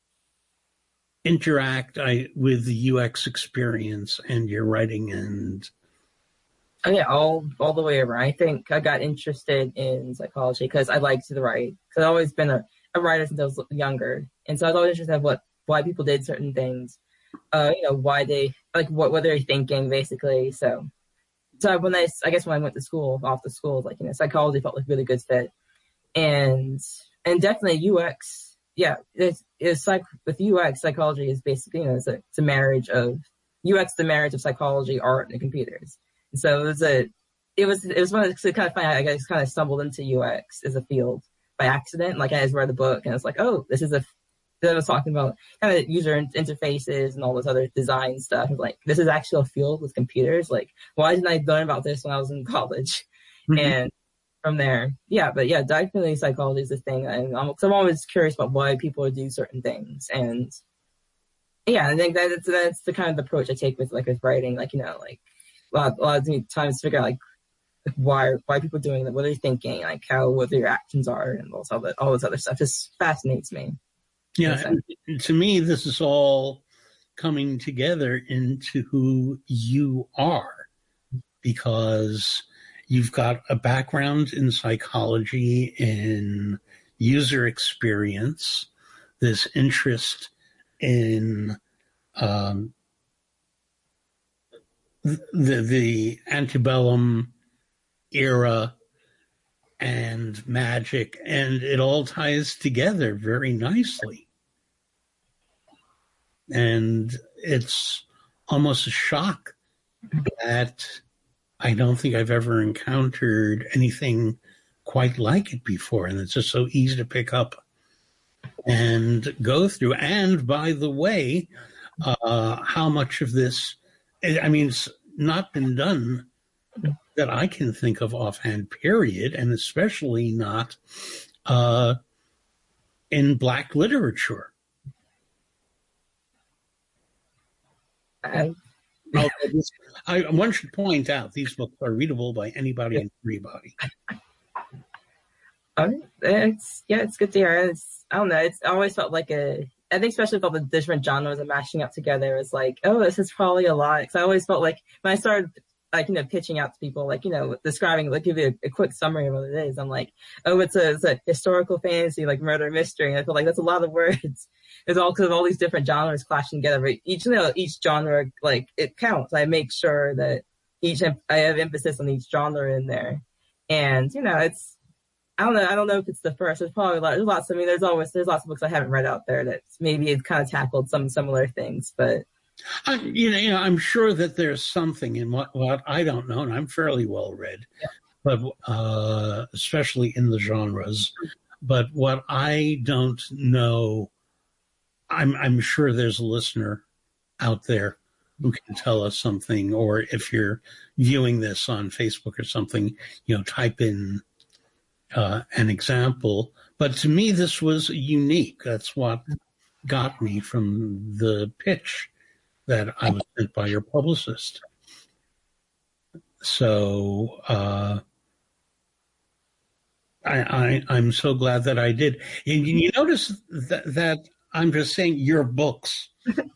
interact I, with the U X experience and your writing and Oh yeah, all all the way around. I think I got interested in psychology because I liked to write. Because I've always been a, a writer since I was younger, and so I was always interested in what why people did certain things, uh, you know, why they like what what they're thinking basically. So, so when I I guess when I went to school, off to school, like you know, psychology felt like a really good fit, and and definitely U X. Yeah, it's it's like with U X, psychology is basically you know it's a it's a marriage of U X, the marriage of psychology, art, and computers. So it was a, it was, it was one of the kind of funny. I guess kind of stumbled into U X as a field by accident. Like I just read a book and I was like, oh, this is a, I was talking about kind of user interfaces and all this other design stuff. I was like, this is actually a field with computers. Like, why didn't I learn about this when I was in college? Mm-hmm. And from there, yeah, but yeah, definitely psychology is a thing. And I'm, I'm always curious about why people do certain things. And yeah, I think that that's, that's the kind of approach I take with like with writing, like, you know, like, A lot, a lot of times to figure out like why why people are doing that, what they're thinking, like how what their actions are, and all this all this other stuff just fascinates me. Yeah, and to me, this is all coming together into who you are because you've got a background in psychology, in user experience, this interest in. Um, the the antebellum era and magic, and it all ties together very nicely. And it's almost a shock that I don't think I've ever encountered anything quite like it before. And it's just so easy to pick up and go through. And by the way, uh, how much of this, I mean, it's not been done that I can think of offhand, period, and especially not uh, in Black literature. I, oh, this, I, one should point out these books are readable by anybody and everybody. Um, it's yeah, it's good to hear. It's, I don't know. It's I always felt like a. I think especially with all the different genres and mashing up together, it's like, oh, this is probably a lot. Because I always felt like when I started, like, you know, pitching out to people, like, you know, describing, like, give you a, a quick summary of what it is. I'm like, oh, it's a, it's a historical fantasy, like murder mystery. And I feel like that's a lot of words. It's all because of all these different genres clashing together. But each, you know, each genre, like, it counts. I make sure that each, I have emphasis on each genre in there. And, you know, it's, I don't know. I don't know if it's the first. There's probably a lot, there's lots. I mean, there's always, there's lots of books I haven't read out there that maybe it's kind of tackled some similar things, but. I, you know, you know, I'm sure that there's something in what, what I don't know, and I'm fairly well read, yeah. but uh, especially in the genres. But what I don't know, I'm I'm sure there's a listener out there who can tell us something, or if you're viewing this on Facebook or something, you know, type in uh, an example. But to me, this was unique. That's what got me from the pitch that I was sent by your publicist. So uh, I, I, I'm so glad that I did. And you notice that, that I'm just saying your books,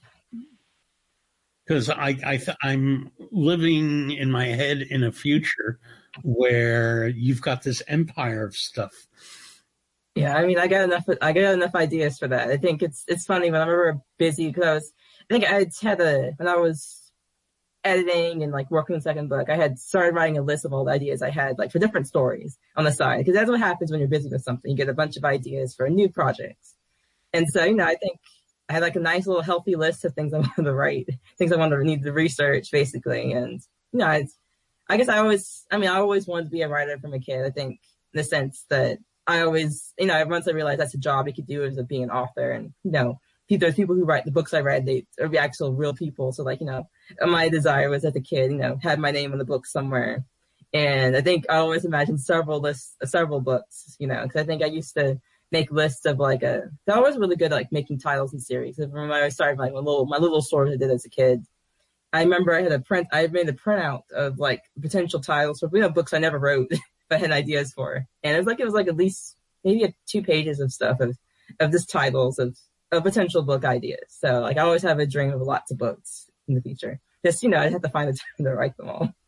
because I, I th- I'm living in my head in a future where you've got this empire of stuff. Yeah, I mean, I got enough. I got enough ideas for that. I think it's it's funny when I'm ever busy because I was. I think I had a, when I was editing and like working on the second book, I had started writing a list of all the ideas I had, like for different stories on the side. Because that's what happens when you're busy with something. You get a bunch of ideas for new projects. And so, you know, I think I had like a nice little healthy list of things I wanted to write, things I wanted to need to research basically. And, you know, it's, I guess I always, I mean, I always wanted to be a writer from a kid. I think in the sense that I always, you know, once I realized that's a job you could do is being an author and, you know, there's people who write the books I read, they are actual real people. So like, you know, my desire was as a kid, you know, had my name in the book somewhere. And I think I always imagined several lists, several books, you know, because I think I used to make lists of like a, I was really good at like making titles and series. When I started like my little, my little stories I did as a kid, I remember I had a print, I made a printout of like potential titles for, you know, books I never wrote, but I had ideas for. And it was like, it was like at least maybe two pages of stuff of, of just titles of, of potential book ideas. So like I always have a dream of lots of books in the future. Just, you know, I have to find the time to write them all.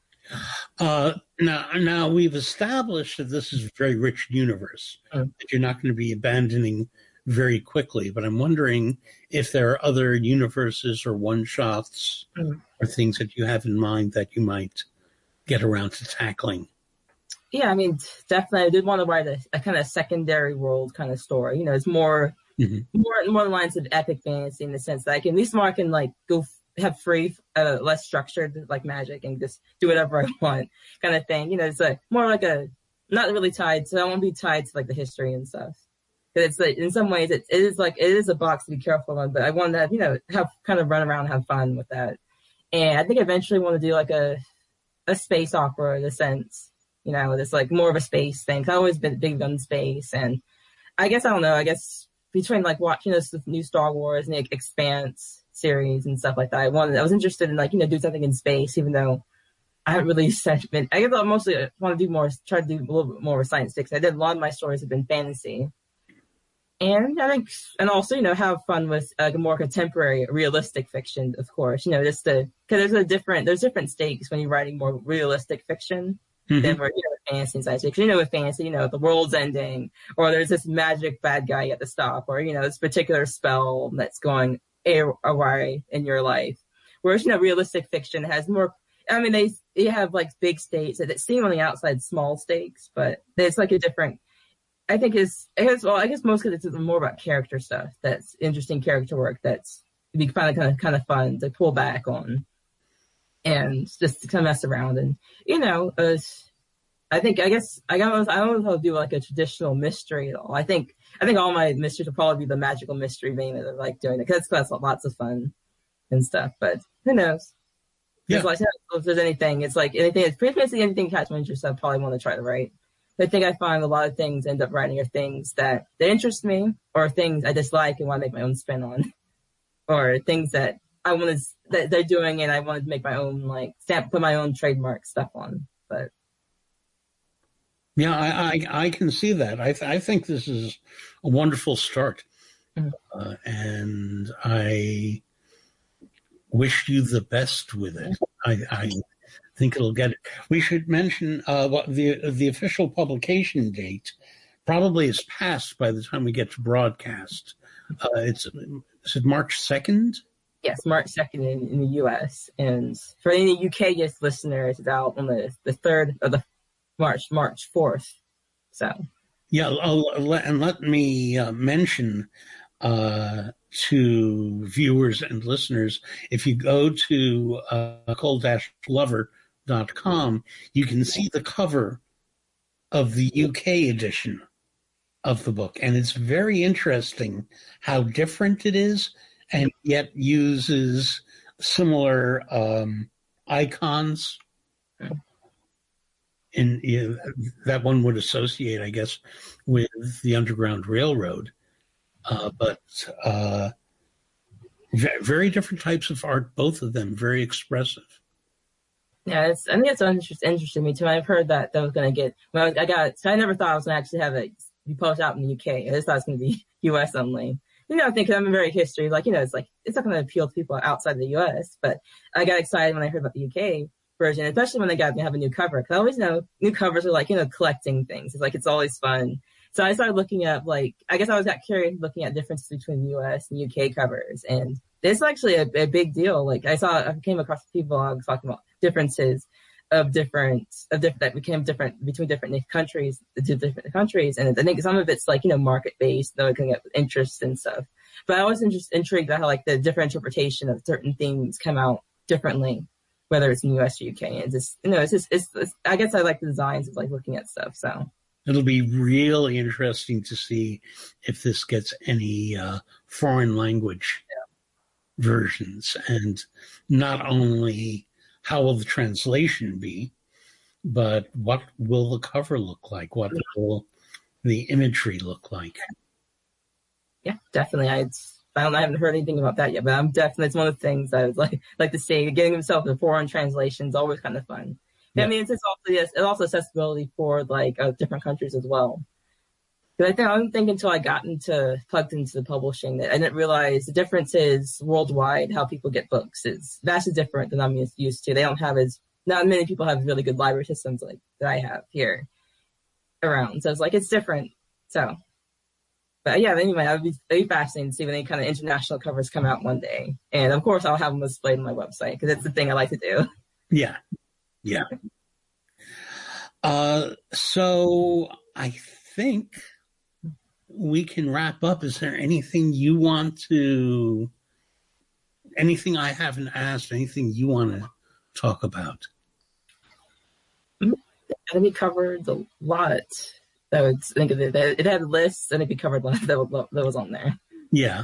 Uh, now, now we've established that this is a very rich universe mm. that you're not going to be abandoning very quickly. But I'm wondering if there are other universes or one-shots mm. or things that you have in mind that you might get around to tackling. Yeah, I mean, definitely. I did want to write a, a kind of secondary world kind of story. You know, it's more, mm-hmm. more, more lines of epic fantasy in the sense that I can, at least more I can like go have free, uh, less structured like magic and just do whatever I want kind of thing. You know, it's a more like a, not really tied. So I won't be tied to like the history and stuff. But it's like, in some ways it, it is like, it is a box to be careful on, but I want to have, you know, have kind of run around and have fun with that. And I think I eventually want to do like a, a space opera in a sense, you know, it's like more of a space thing. I've always been big on space. And I guess, I don't know, I guess between like watching this new Star Wars and like Expanse series and stuff like that, I wanted, I was interested in like, you know, do something in space, even though I haven't really said, been, I guess I mostly want to do more, try to do a little bit more science fiction. I did a lot of my stories have been fantasy. And I think, and also, you know, have fun with uh, more contemporary, realistic fiction, of course, you know, just to, cause there's a different, there's different stakes when you're writing more realistic fiction mm-hmm. than where, you know, fantasy and science fiction. You know, with fantasy, you know, the world's ending, or there's this magic bad guy you have to stop, or, you know, this particular spell that's going awry in your life. Whereas, you know, realistic fiction has more, I mean, they you have like big states that seem on the outside small stakes, but it's like a different. I think is I guess well, I guess most of it's more about character stuff. That's interesting character work. That's be kind of kind of kind of fun to pull back on, and just to kind of mess around. And you know, uh, I think I guess I got I don't know if I'll do like a traditional mystery at all. I think I think all my mysteries will probably be the magical mystery vein that I like doing it because that's lots of fun and stuff. But who knows? Yeah. Like, if there's anything, it's like anything. It's pretty much anything catch my interest. I probably want to try to write. I think I find a lot of things I end up writing are things that, that interest me or things I dislike and want to make my own spin on or things that I want to, that they're doing and I wanted to make my own, like, stamp, put my own trademark stuff on. But yeah, I, I, I can see that. I, th- I think this is a wonderful start. Mm-hmm. Uh, and I wish you the best with it. I, I think it'll get it. We should mention uh, what the the official publication date probably is passed by the time we get to broadcast. Uh, it's is it March second? Yes, March second in, in the U S And for any U K listeners, it's out on the the third of the March March fourth. So yeah, I'll, and let me uh, mention uh, to viewers and listeners, if you go to uh, nicole dash glover dot com, you can see the cover of the U K edition of the book. And it's very interesting how different it is and yet uses similar um, icons in, you know, that one would associate, I guess, with the Underground Railroad. Uh, but uh, very different types of art, both of them very expressive. Yeah, it's, I think it's interesting, interesting to me too. I've heard that that was going to get. Well, I got. So I never thought I was going to actually have it be posted out in the U K. I just thought it was going to be U S only. You know, I think I'm very history. Like, you know, it's like it's not going to appeal to people outside the U S. But I got excited when I heard about the U K version, especially when they got to have a new cover. Because I always know new covers are like, you know, collecting things. It's like it's always fun. So I started looking at, like, I guess I was got curious looking at differences between U S and U K covers. And it's actually a, a big deal. Like, I saw, I came across a few blogs talking about differences of different, of different, that became different between different countries, the two different countries. And I think some of it's like, you know, market based, looking at interest and stuff. But I was just intrigued by how, like, the different interpretation of certain things come out differently, whether it's in U S or U K. And just, you know, it's just, it's, it's I guess I like the designs of, like, looking at stuff. So it'll be really interesting to see if this gets any uh, foreign language yeah. versions, and not only how will the translation be, but what will the cover look like? What will the imagery look like? Yeah, definitely. I, I don't. I haven't heard anything about that yet, but I'm definitely. It's one of the things I would like like to see. Getting himself in foreign translation is always kind of fun. Yeah. I mean, it's, it's also yes, it's also accessibility for like uh, different countries as well. But I think I didn't think until I got into plugged into the publishing that I didn't realize the difference is worldwide how people get books is vastly different than I'm used to. They don't have as not many people have really good library systems like that I have here around. So it's like it's different. So, but yeah, anyway, I'd be, it'd be fascinating to see when any kind of international covers come out one day, and of course I'll have them displayed on my website because it's the thing I like to do. Yeah. Yeah. Uh, so I think we can wrap up. Is there anything you want to, anything I haven't asked, anything you want to talk about? I think we covered a lot. I would think of it. It had lists, and it covered a lot that was on there. Yeah.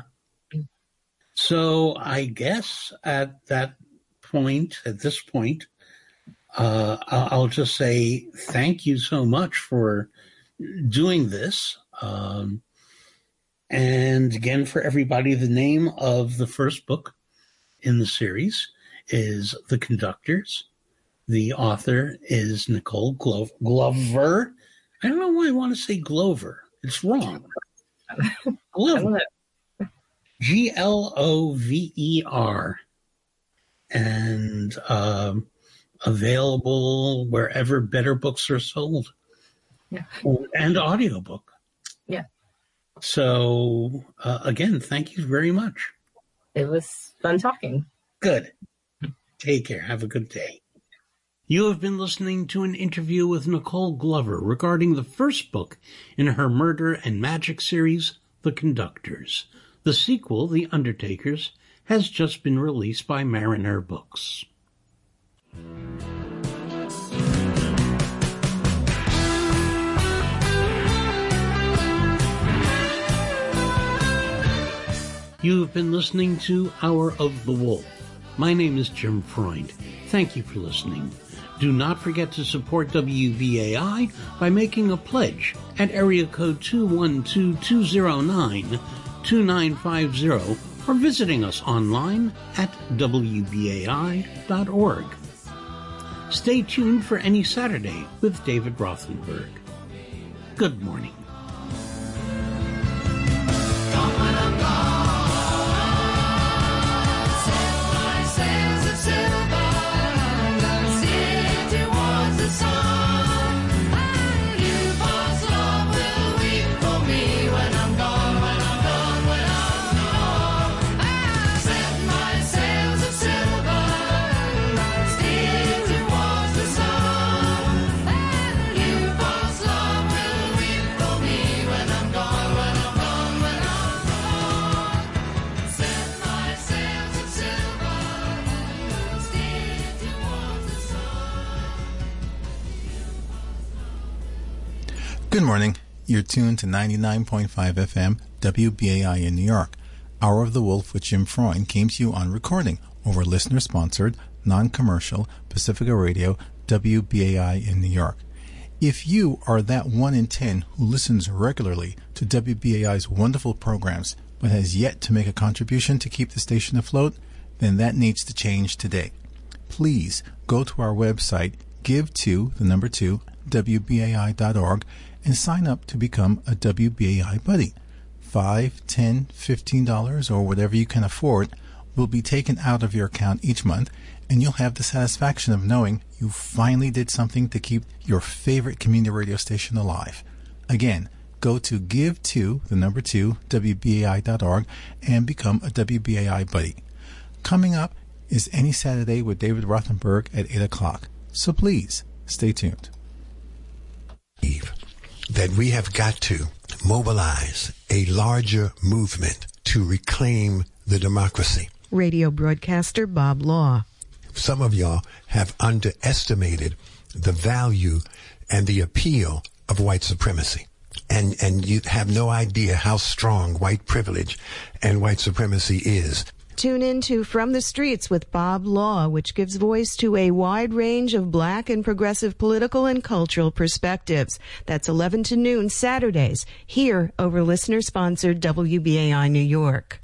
So I guess at that point, at this point, Uh, I'll just say thank you so much for doing this. Um, and again, for everybody, the name of the first book in the series is The Conductors. The author is Nicole Glo- Glover. I don't know why I want to say Glover. It's wrong. Glover. G L O V E R. And um, available wherever better books are sold. Yeah. And audiobook. Yeah. So, uh, again, thank you very much. It was fun talking. Good. Take care. Have a good day. You have been listening to an interview with Nicole Glover regarding the first book in her murder and magic series, The Conductors. The sequel, The Undertakers, has just been released by Mariner Books. You have been listening to Hour of the Wolf. My name is Jim Freund. Thank you for listening. Do not forget to support W B A I by making a pledge at area code two one two, two zero nine, two nine five zero or visiting us online at W B A I dot org. Stay tuned for Any Saturday with David Rothenberg. Good morning. Good morning. You're tuned to ninety-nine point five F M W B A I in New York. Hour of the Wolf with Jim Freund came to you on recording over listener-sponsored, non-commercial Pacifica Radio W B A I in New York. If you are that one in ten who listens regularly to W B A I's wonderful programs but has yet to make a contribution to keep the station afloat, then that needs to change today. Please go to our website, give to, the number two, W B A I dot org, and sign up to become a W B A I buddy. Five, ten, fifteen dollars, or whatever you can afford will be taken out of your account each month, and you'll have the satisfaction of knowing you finally did something to keep your favorite community radio station alive. Again, go to give to, the number two, W B A I dot org, and become a W B A I buddy. Coming up is Any Saturday with David Rothenberg at eight o'clock. So please, stay tuned. That we have got to mobilize a larger movement to reclaim the democracy. Radio broadcaster Bob Law. Some of y'all have underestimated the value and the appeal of white supremacy. And, and you have no idea how strong white privilege and white supremacy is. Tune in to From the Streets with Bob Law, which gives voice to a wide range of black and progressive political and cultural perspectives. That's eleven to noon Saturdays, here over listener-sponsored W B A I New York.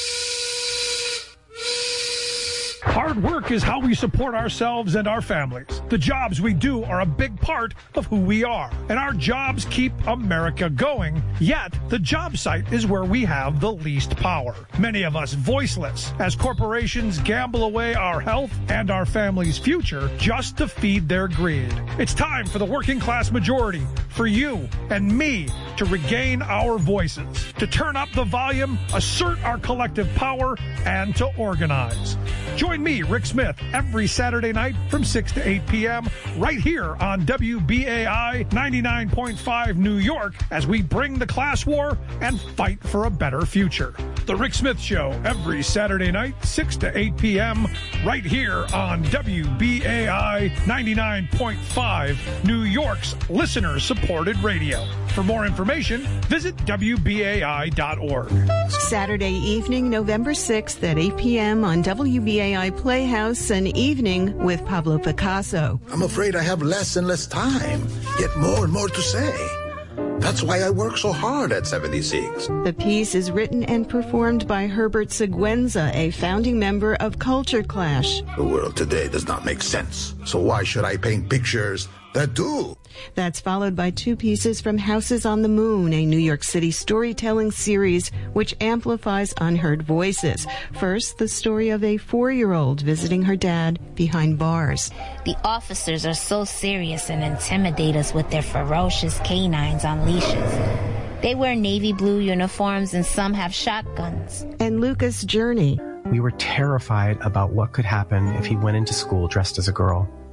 Hard work is how we support ourselves and our families. The jobs we do are a big part of who we are, and our jobs keep America going. Yet, the job site is where we have the least power. Many of us voiceless as corporations gamble away our health and our family's future just to feed their greed. It's time for the working class majority, for you and me, to regain our voices, to turn up the volume, assert our collective power, and to organize. Join me, Rick Smith, every Saturday night from six to eight p.m. right here on W B A I ninety-nine point five New York as we bring the class war and fight for a better future. The Rick Smith Show every Saturday night, six to eight p.m. right here on W B A I ninety-nine point five New York's listener-supported radio. For more information, visit W B A I dot org. Saturday evening, November sixth at eight p.m. on W B A I Playhouse, an evening with Pablo Picasso. I'm afraid I have less and less time, yet more and more to say. That's why I work so hard at seventy-six. The piece is written and performed by Herbert Seguenza, a founding member of Culture Clash. The world today does not make sense, so why should I paint pictures that do? That's followed by two pieces from Houses on the Moon, a New York City storytelling series which amplifies unheard voices. First, the story of a four-year-old visiting her dad behind bars. The officers are so serious and intimidate us with their ferocious canines on leashes. They wear navy blue uniforms and some have shotguns. And Lucas' journey. We were terrified about what could happen if he went into school dressed as a girl.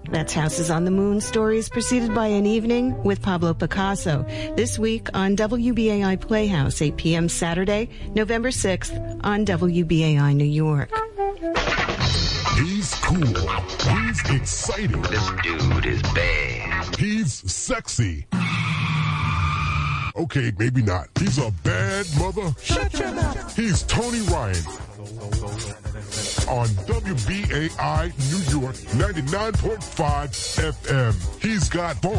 That's Houses on the Moon Stories, preceded by an evening with Pablo Picasso. This week on W B A I Playhouse, eight p.m. Saturday, November sixth on W B A I New York. He's cool. He's exciting. This dude is bad. He's sexy. Okay, maybe not. He's a bad mother. Shut your mouth. He's Tony Ryan. On W B A I New York ninety-nine point five F M. He's got funk.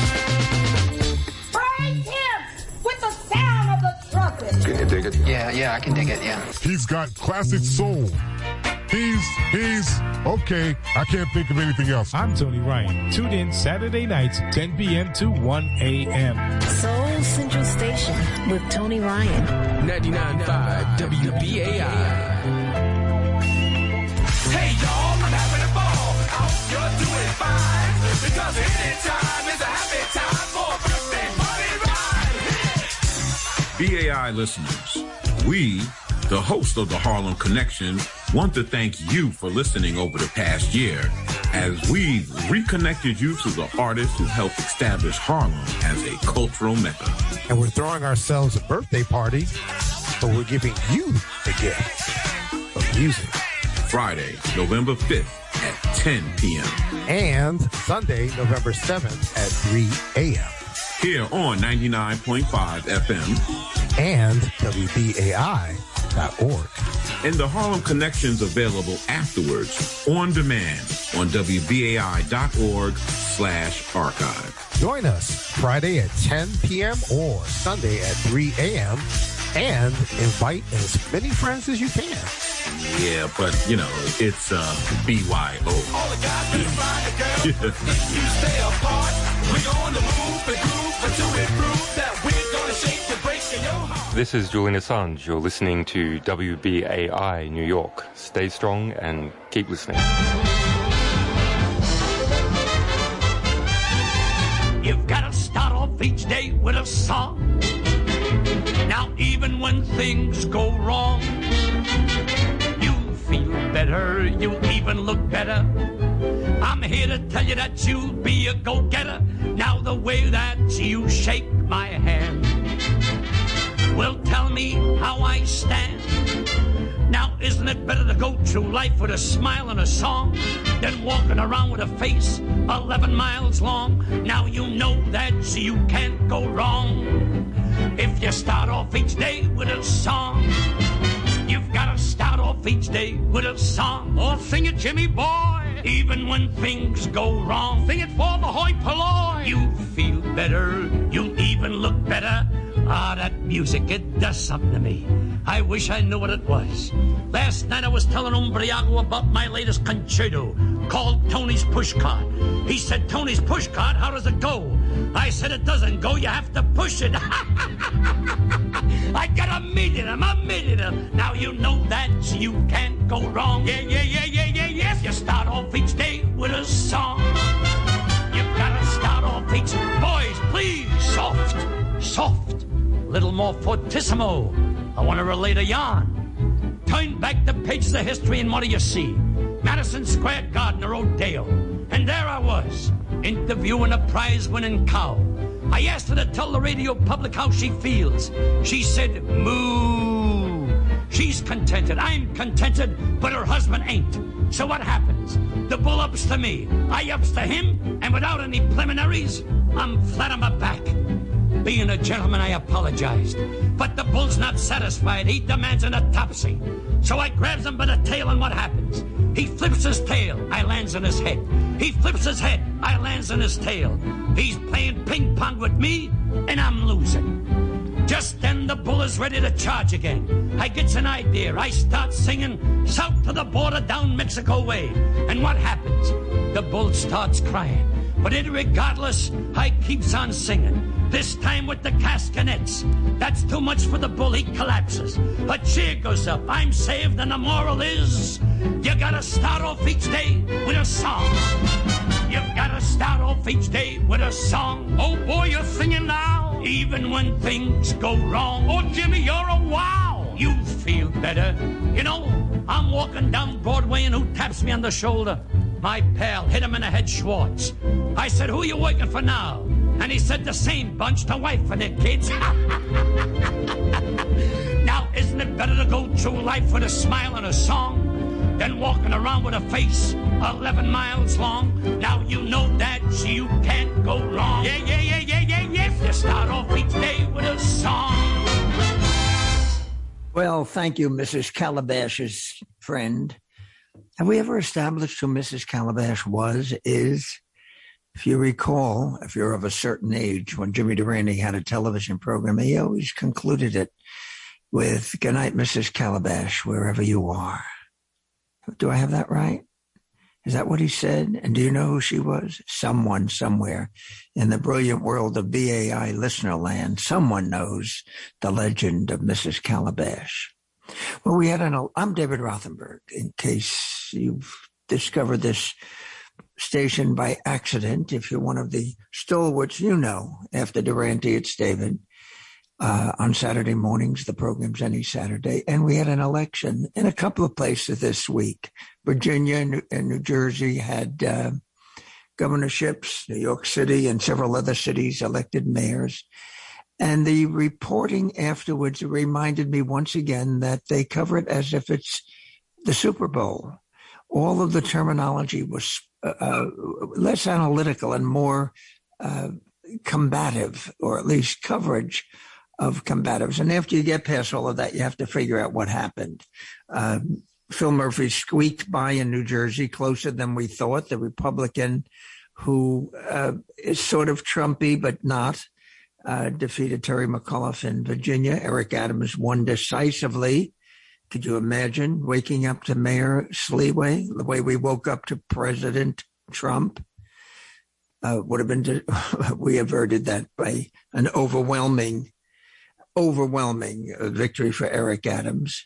Praise him with the sound of the trumpet. Can you dig it? Yeah, yeah, I can dig it, yeah. He's got classic soul. He's, he's, okay, I can't think of anything else. I'm Tony Ryan. Tune in Saturday nights, ten p.m. to one a.m. Soul Central Station with Tony Ryan. ninety-nine point five W B A I. Hey y'all, I'm having a ball. I hope you're doing fine. Because any time is a happy time for a birthday party ride. B A I listeners, we, the host of the Harlem Connection, want to thank you for listening over the past year as we've reconnected you to the artists who helped establish Harlem as a cultural mecca. And we're throwing ourselves a birthday party, but we're giving you the gift of music. Friday, November fifth at ten p.m. And Sunday, November seventh at three a.m. Here on ninety-nine point five F M and W B A I dot org. And the Harlem Connection's available afterwards on demand on W B A I dot org slash archive. Join us Friday at ten p.m. or Sunday at three a.m. and invite as many friends as you can. Yeah, but, you know, it's uh, B Y O. All the guys been find a girl. If you stay apart, we're going to move and groove until we prove that we're going to shake the break in your heart. This is Julian Assange. You're listening to W B A I New York. Stay strong and keep listening. You've got to start off each day with a song. Now, even when things go wrong, you feel better, you even look better. I'm here to tell you that you'll be a go-getter. Now the way that you shake my hand will tell me how I stand. Now isn't it better to go through life with a smile and a song than walking around with a face eleven miles long? Now you know that you can't go wrong if you start off each day with a song. You've got to start off each day with a song. Or sing it, Jimmy boy, even when things go wrong. Sing it for the hoi polloi. You feel better, you even look better. Ah, that music, it does something to me. I wish I knew what it was. Last night I was telling Umbriago about my latest concerto called Tony's Pushcart. He said, Tony's Pushcart, how does it go? I said, it doesn't go, you have to push it. I got a million, I'm a million. Now you know that you can't go wrong. Yeah, yeah, yeah, yeah, yeah, yes. You start off each day with a song. You've got to start off each... Boys, please, soft, soft. Little more fortissimo. I want to relate a yarn. Turn back the pages of history and what do you see? Madison Square Garden or Rodeo. And there I was, interviewing a prize-winning cow. I asked her to tell the radio public how she feels. She said, moo. She's contented, I'm contented, but her husband ain't. So what happens? The bull ups to me, I ups to him, and without any preliminaries, I'm flat on my back. Being a gentleman, I apologized. But the bull's not satisfied. He demands an autopsy. So I grabs him by the tail, and what happens? He flips his tail. I lands on his head. He flips his head. I lands on his tail. He's playing ping pong with me, and I'm losing. Just then the bull is ready to charge again. I gets an idea. I start singing south to the border down Mexico way. And what happens? The bull starts crying. But irregardless, I keeps on singing. This time with the castanets. That's too much for the bull, he collapses. A cheer goes up, I'm saved, and the moral is, you gotta start off each day with a song. You've gotta start off each day with a song. Oh boy, you're singing now, even when things go wrong. Oh Jimmy, you're a wow. You feel better. You know, I'm walking down Broadway and who taps me on the shoulder? My pal hit him in the head, Schwartz. I said, who are you working for now? And he said, the same bunch, the wife and the kids. Now, isn't it better to go through life with a smile and a song than walking around with a face eleven miles long? Now you know that you can't go wrong. Yeah, yeah, yeah, yeah, yeah, yeah. If you start off each day with a song. Well, thank you, Missus Calabash's friend. Have we ever established who Missus Calabash was, is? If you recall, if you're of a certain age, when Jimmy Durante had a television program, he always concluded it with, good night, Missus Calabash, wherever you are. Do I have that right? Is that what he said? And do you know who she was? Someone somewhere in the brilliant world of B A I listener land, someone knows the legend of Missus Calabash. Well, we had an, I'm David Rothenberg, in case you've discovered this station by accident. If you're one of the stalwarts, you know, after Durante, it's David. Uh, on Saturday mornings, the program's any Saturday. And we had an election in a couple of places this week. Virginia and, and New Jersey had uh, governorships, New York City and several other cities elected mayors. And the reporting afterwards reminded me once again that they cover it as if it's the Super Bowl. All of the terminology was uh, less analytical and more uh, combative, or at least coverage of combatives. And after you get past all of that, you have to figure out what happened. Uh, Phil Murphy squeaked by in New Jersey, closer than we thought. The Republican, who uh, is sort of Trumpy, but not, uh, defeated Terry McAuliffe in Virginia. Eric Adams won decisively. Could you imagine waking up to Mayor Sliway, the way we woke up to President Trump? Uh, would have been, we averted that by an overwhelming overwhelming victory for Eric Adams.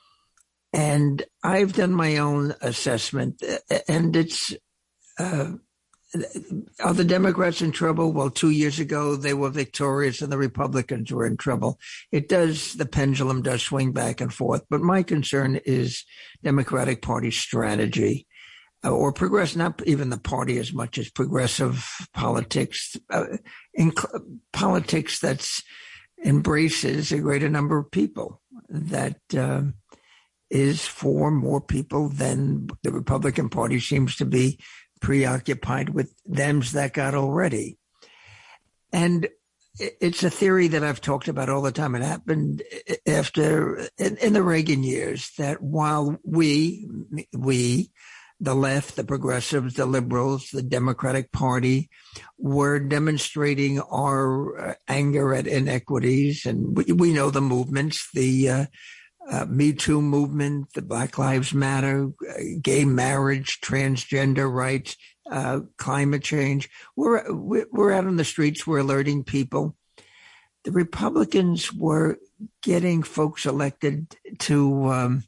And I've done my own assessment, and it's, uh, are the Democrats in trouble? Well, two years ago, they were victorious and the Republicans were in trouble. It does, the pendulum does swing back and forth. But my concern is Democratic Party strategy, uh, or progress, not even the party as much as progressive politics, uh, in politics that's embraces a greater number of people, that uh, is for more people than the Republican Party seems to be preoccupied with thems that got already. And it's a theory that I've talked about all the time. It happened after, in, in the Reagan years, that while we, we, the left, the progressives, the liberals, the Democratic Party were demonstrating our uh, anger at inequities. And we, we know the movements, the uh, uh, Me Too movement, the Black Lives Matter, uh, gay marriage, transgender rights, uh, climate change. We're, we're out on the streets. We're alerting people. The Republicans were getting folks elected to um,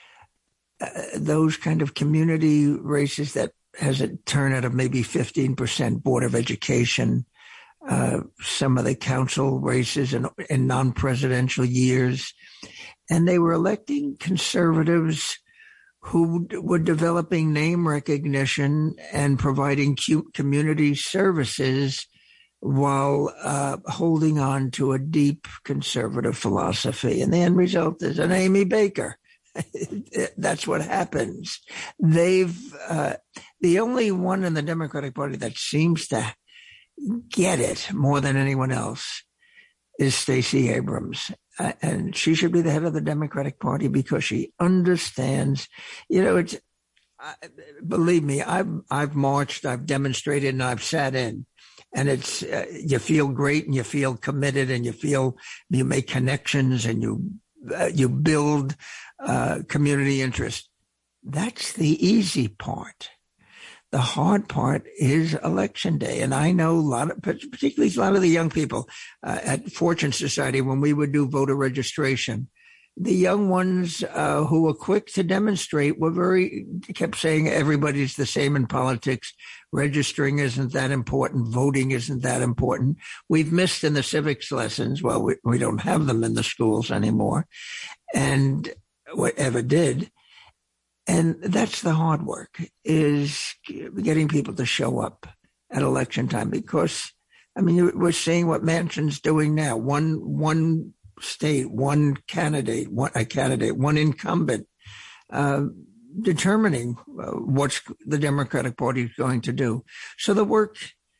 Uh, those kind of community races that has a turnout of maybe fifteen percent, Board of Education, uh, some of the council races in, in non-presidential years. And they were electing conservatives who were developing name recognition and providing community services while uh, holding on to a deep conservative philosophy. And the end result is an Amy Baker. That's what happens. They've, uh, the only one in the Democratic Party that seems to get it more than anyone else is Stacey Abrams. Uh, and she should be the head of the Democratic Party because she understands, you know, it's, uh, believe me, I've, I've marched, I've demonstrated, and I've sat in. And it's, uh, you feel great and you feel committed and you feel, you make connections and you, uh, you build uh, community interest. That's the easy part. The hard part is election day. And I know a lot of, particularly a lot of the young people uh, at Fortune Society, when we would do voter registration, the young ones uh, who were quick to demonstrate were very, kept saying everybody's the same in politics. Registering isn't that important. Voting isn't that important. We've missed in the civics lessons. Well, we, we don't have them in the schools anymore. And whatever did. And that's the hard work, is getting people to show up at election time. Because, I mean, we're seeing what Manchin's doing now. One one state, one candidate, one a candidate, one incumbent, uh, determining uh, what the Democratic Party is going to do. So the work,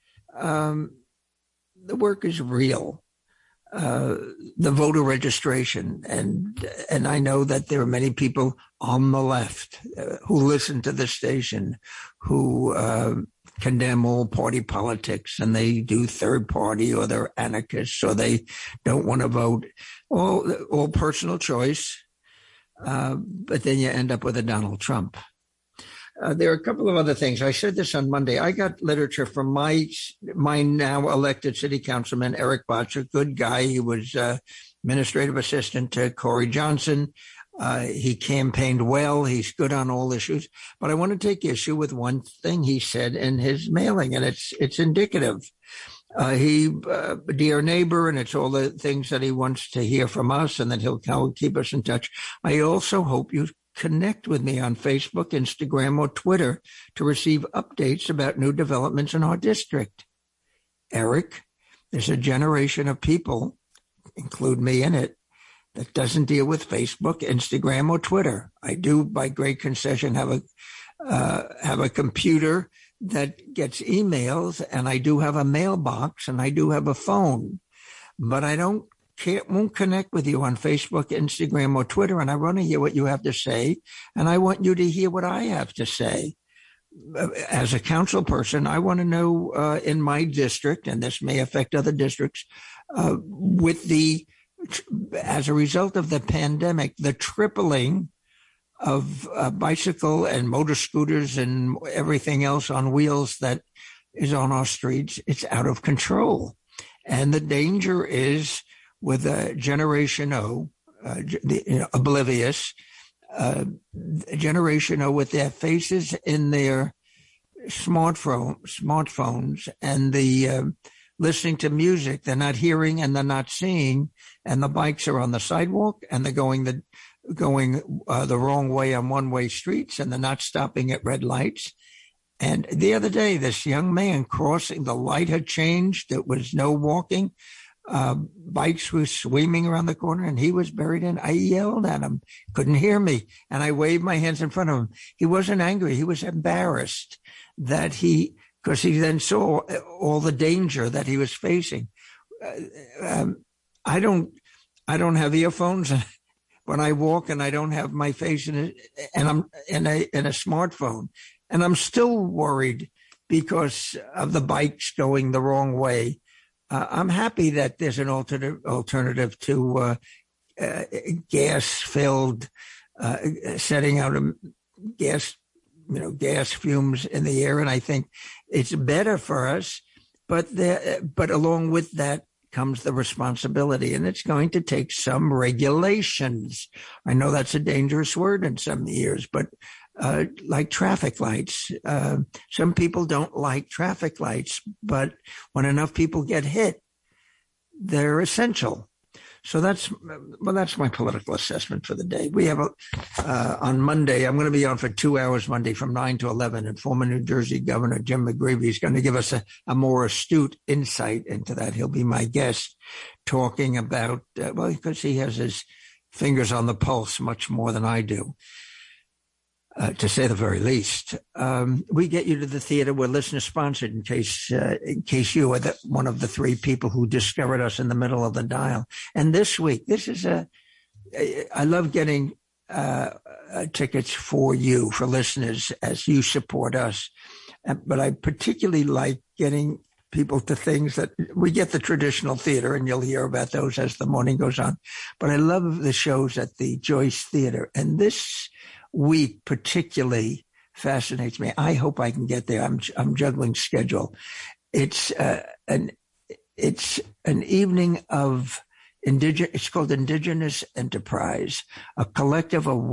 um, the work is real. Uh, the voter registration, and and I know that there are many people on the left uh, who listen to the station who uh, condemn all party politics, and they do third party, or they're anarchists, or they don't want to vote. All all personal choice, uh, but then you end up with a Donald Trump. Uh, there are a couple of other things. I said this on Monday. I got literature from my my now elected city councilman, Eric Botcher, good guy. He was uh, administrative assistant to Corey Johnson. Uh, he campaigned well. He's good on all issues. But I want to take issue with one thing he said in his mailing, and it's it's indicative. Uh, he, uh, dear neighbor, and it's all the things that he wants to hear from us, and that he'll, he'll keep us in touch. I also hope you connect with me on Facebook, Instagram, or Twitter to receive updates about new developments in our district. Eric, there's a generation of people, include me in it, that doesn't deal with Facebook, Instagram, or Twitter. I do, by great concession, have a uh, have a computer that gets emails, and I do have a mailbox, and I do have a phone, but I don't Can't, won't connect with you on Facebook, Instagram, or Twitter, and I want to hear what you have to say, and I want you to hear what I have to say. As a council person, I want to know uh, in my district, and this may affect other districts, uh, with the, as a result of the pandemic, the tripling of uh, bicycle and motor scooters and everything else on wheels that is on our streets, it's out of control. And the danger is, with uh, Generation O, uh, the, you know, oblivious, uh, Generation O with their faces in their smartphone, smartphones, and the uh, listening to music, they're not hearing and they're not seeing, and the bikes are on the sidewalk, and they're going the going uh, the wrong way on one-way streets, and they're not stopping at red lights. And the other day, this young man crossing, the light had changed. There was no walking. Uh, bikes were swimming around the corner, and he was buried in. I yelled at him, couldn't hear me, and I waved my hands in front of him. He wasn't angry. He was embarrassed that he, because he then saw all the danger that he was facing. Uh, um, I don't, I don't have earphones when I walk, and I don't have my face in it, and I'm in a in a smartphone, and I'm still worried because of the bikes going the wrong way. Uh, I'm happy that there's an alternative alternative to uh, uh, gas-filled, uh, setting out a gas, you know, gas fumes in the air, and I think it's better for us. But there, but along with that comes the responsibility, and it's going to take some regulations. I know that's a dangerous word in some years, but uh, like traffic lights, uh, some people don't like traffic lights, but when enough people get hit, they're essential. So that's, well, that's my political assessment for the day. We have a, uh, on Monday, I'm going to be on for two hours Monday from nine to eleven, and former New Jersey Governor Jim McGreevey is going to give us a, a more astute insight into that. He'll be my guest, talking about, uh, well, because he has his fingers on the pulse much more than I do. Uh, to say the very least. Um, we get you to the theater. We're listener sponsored in case, uh, in case you are the, one of the three people who discovered us in the middle of the dial. And this week, this is a, I love getting, uh, uh, tickets for you, for listeners, as you support us. Uh, but I particularly like getting people to things that we get the traditional theater, and you'll hear about those as the morning goes on. But I love the shows at the Joyce Theater. And this week particularly fascinates me. I hope I can get there. I'm I'm juggling schedule. It's uh, an it's an evening of indigenous. It's called Indigenous Enterprise, a collective of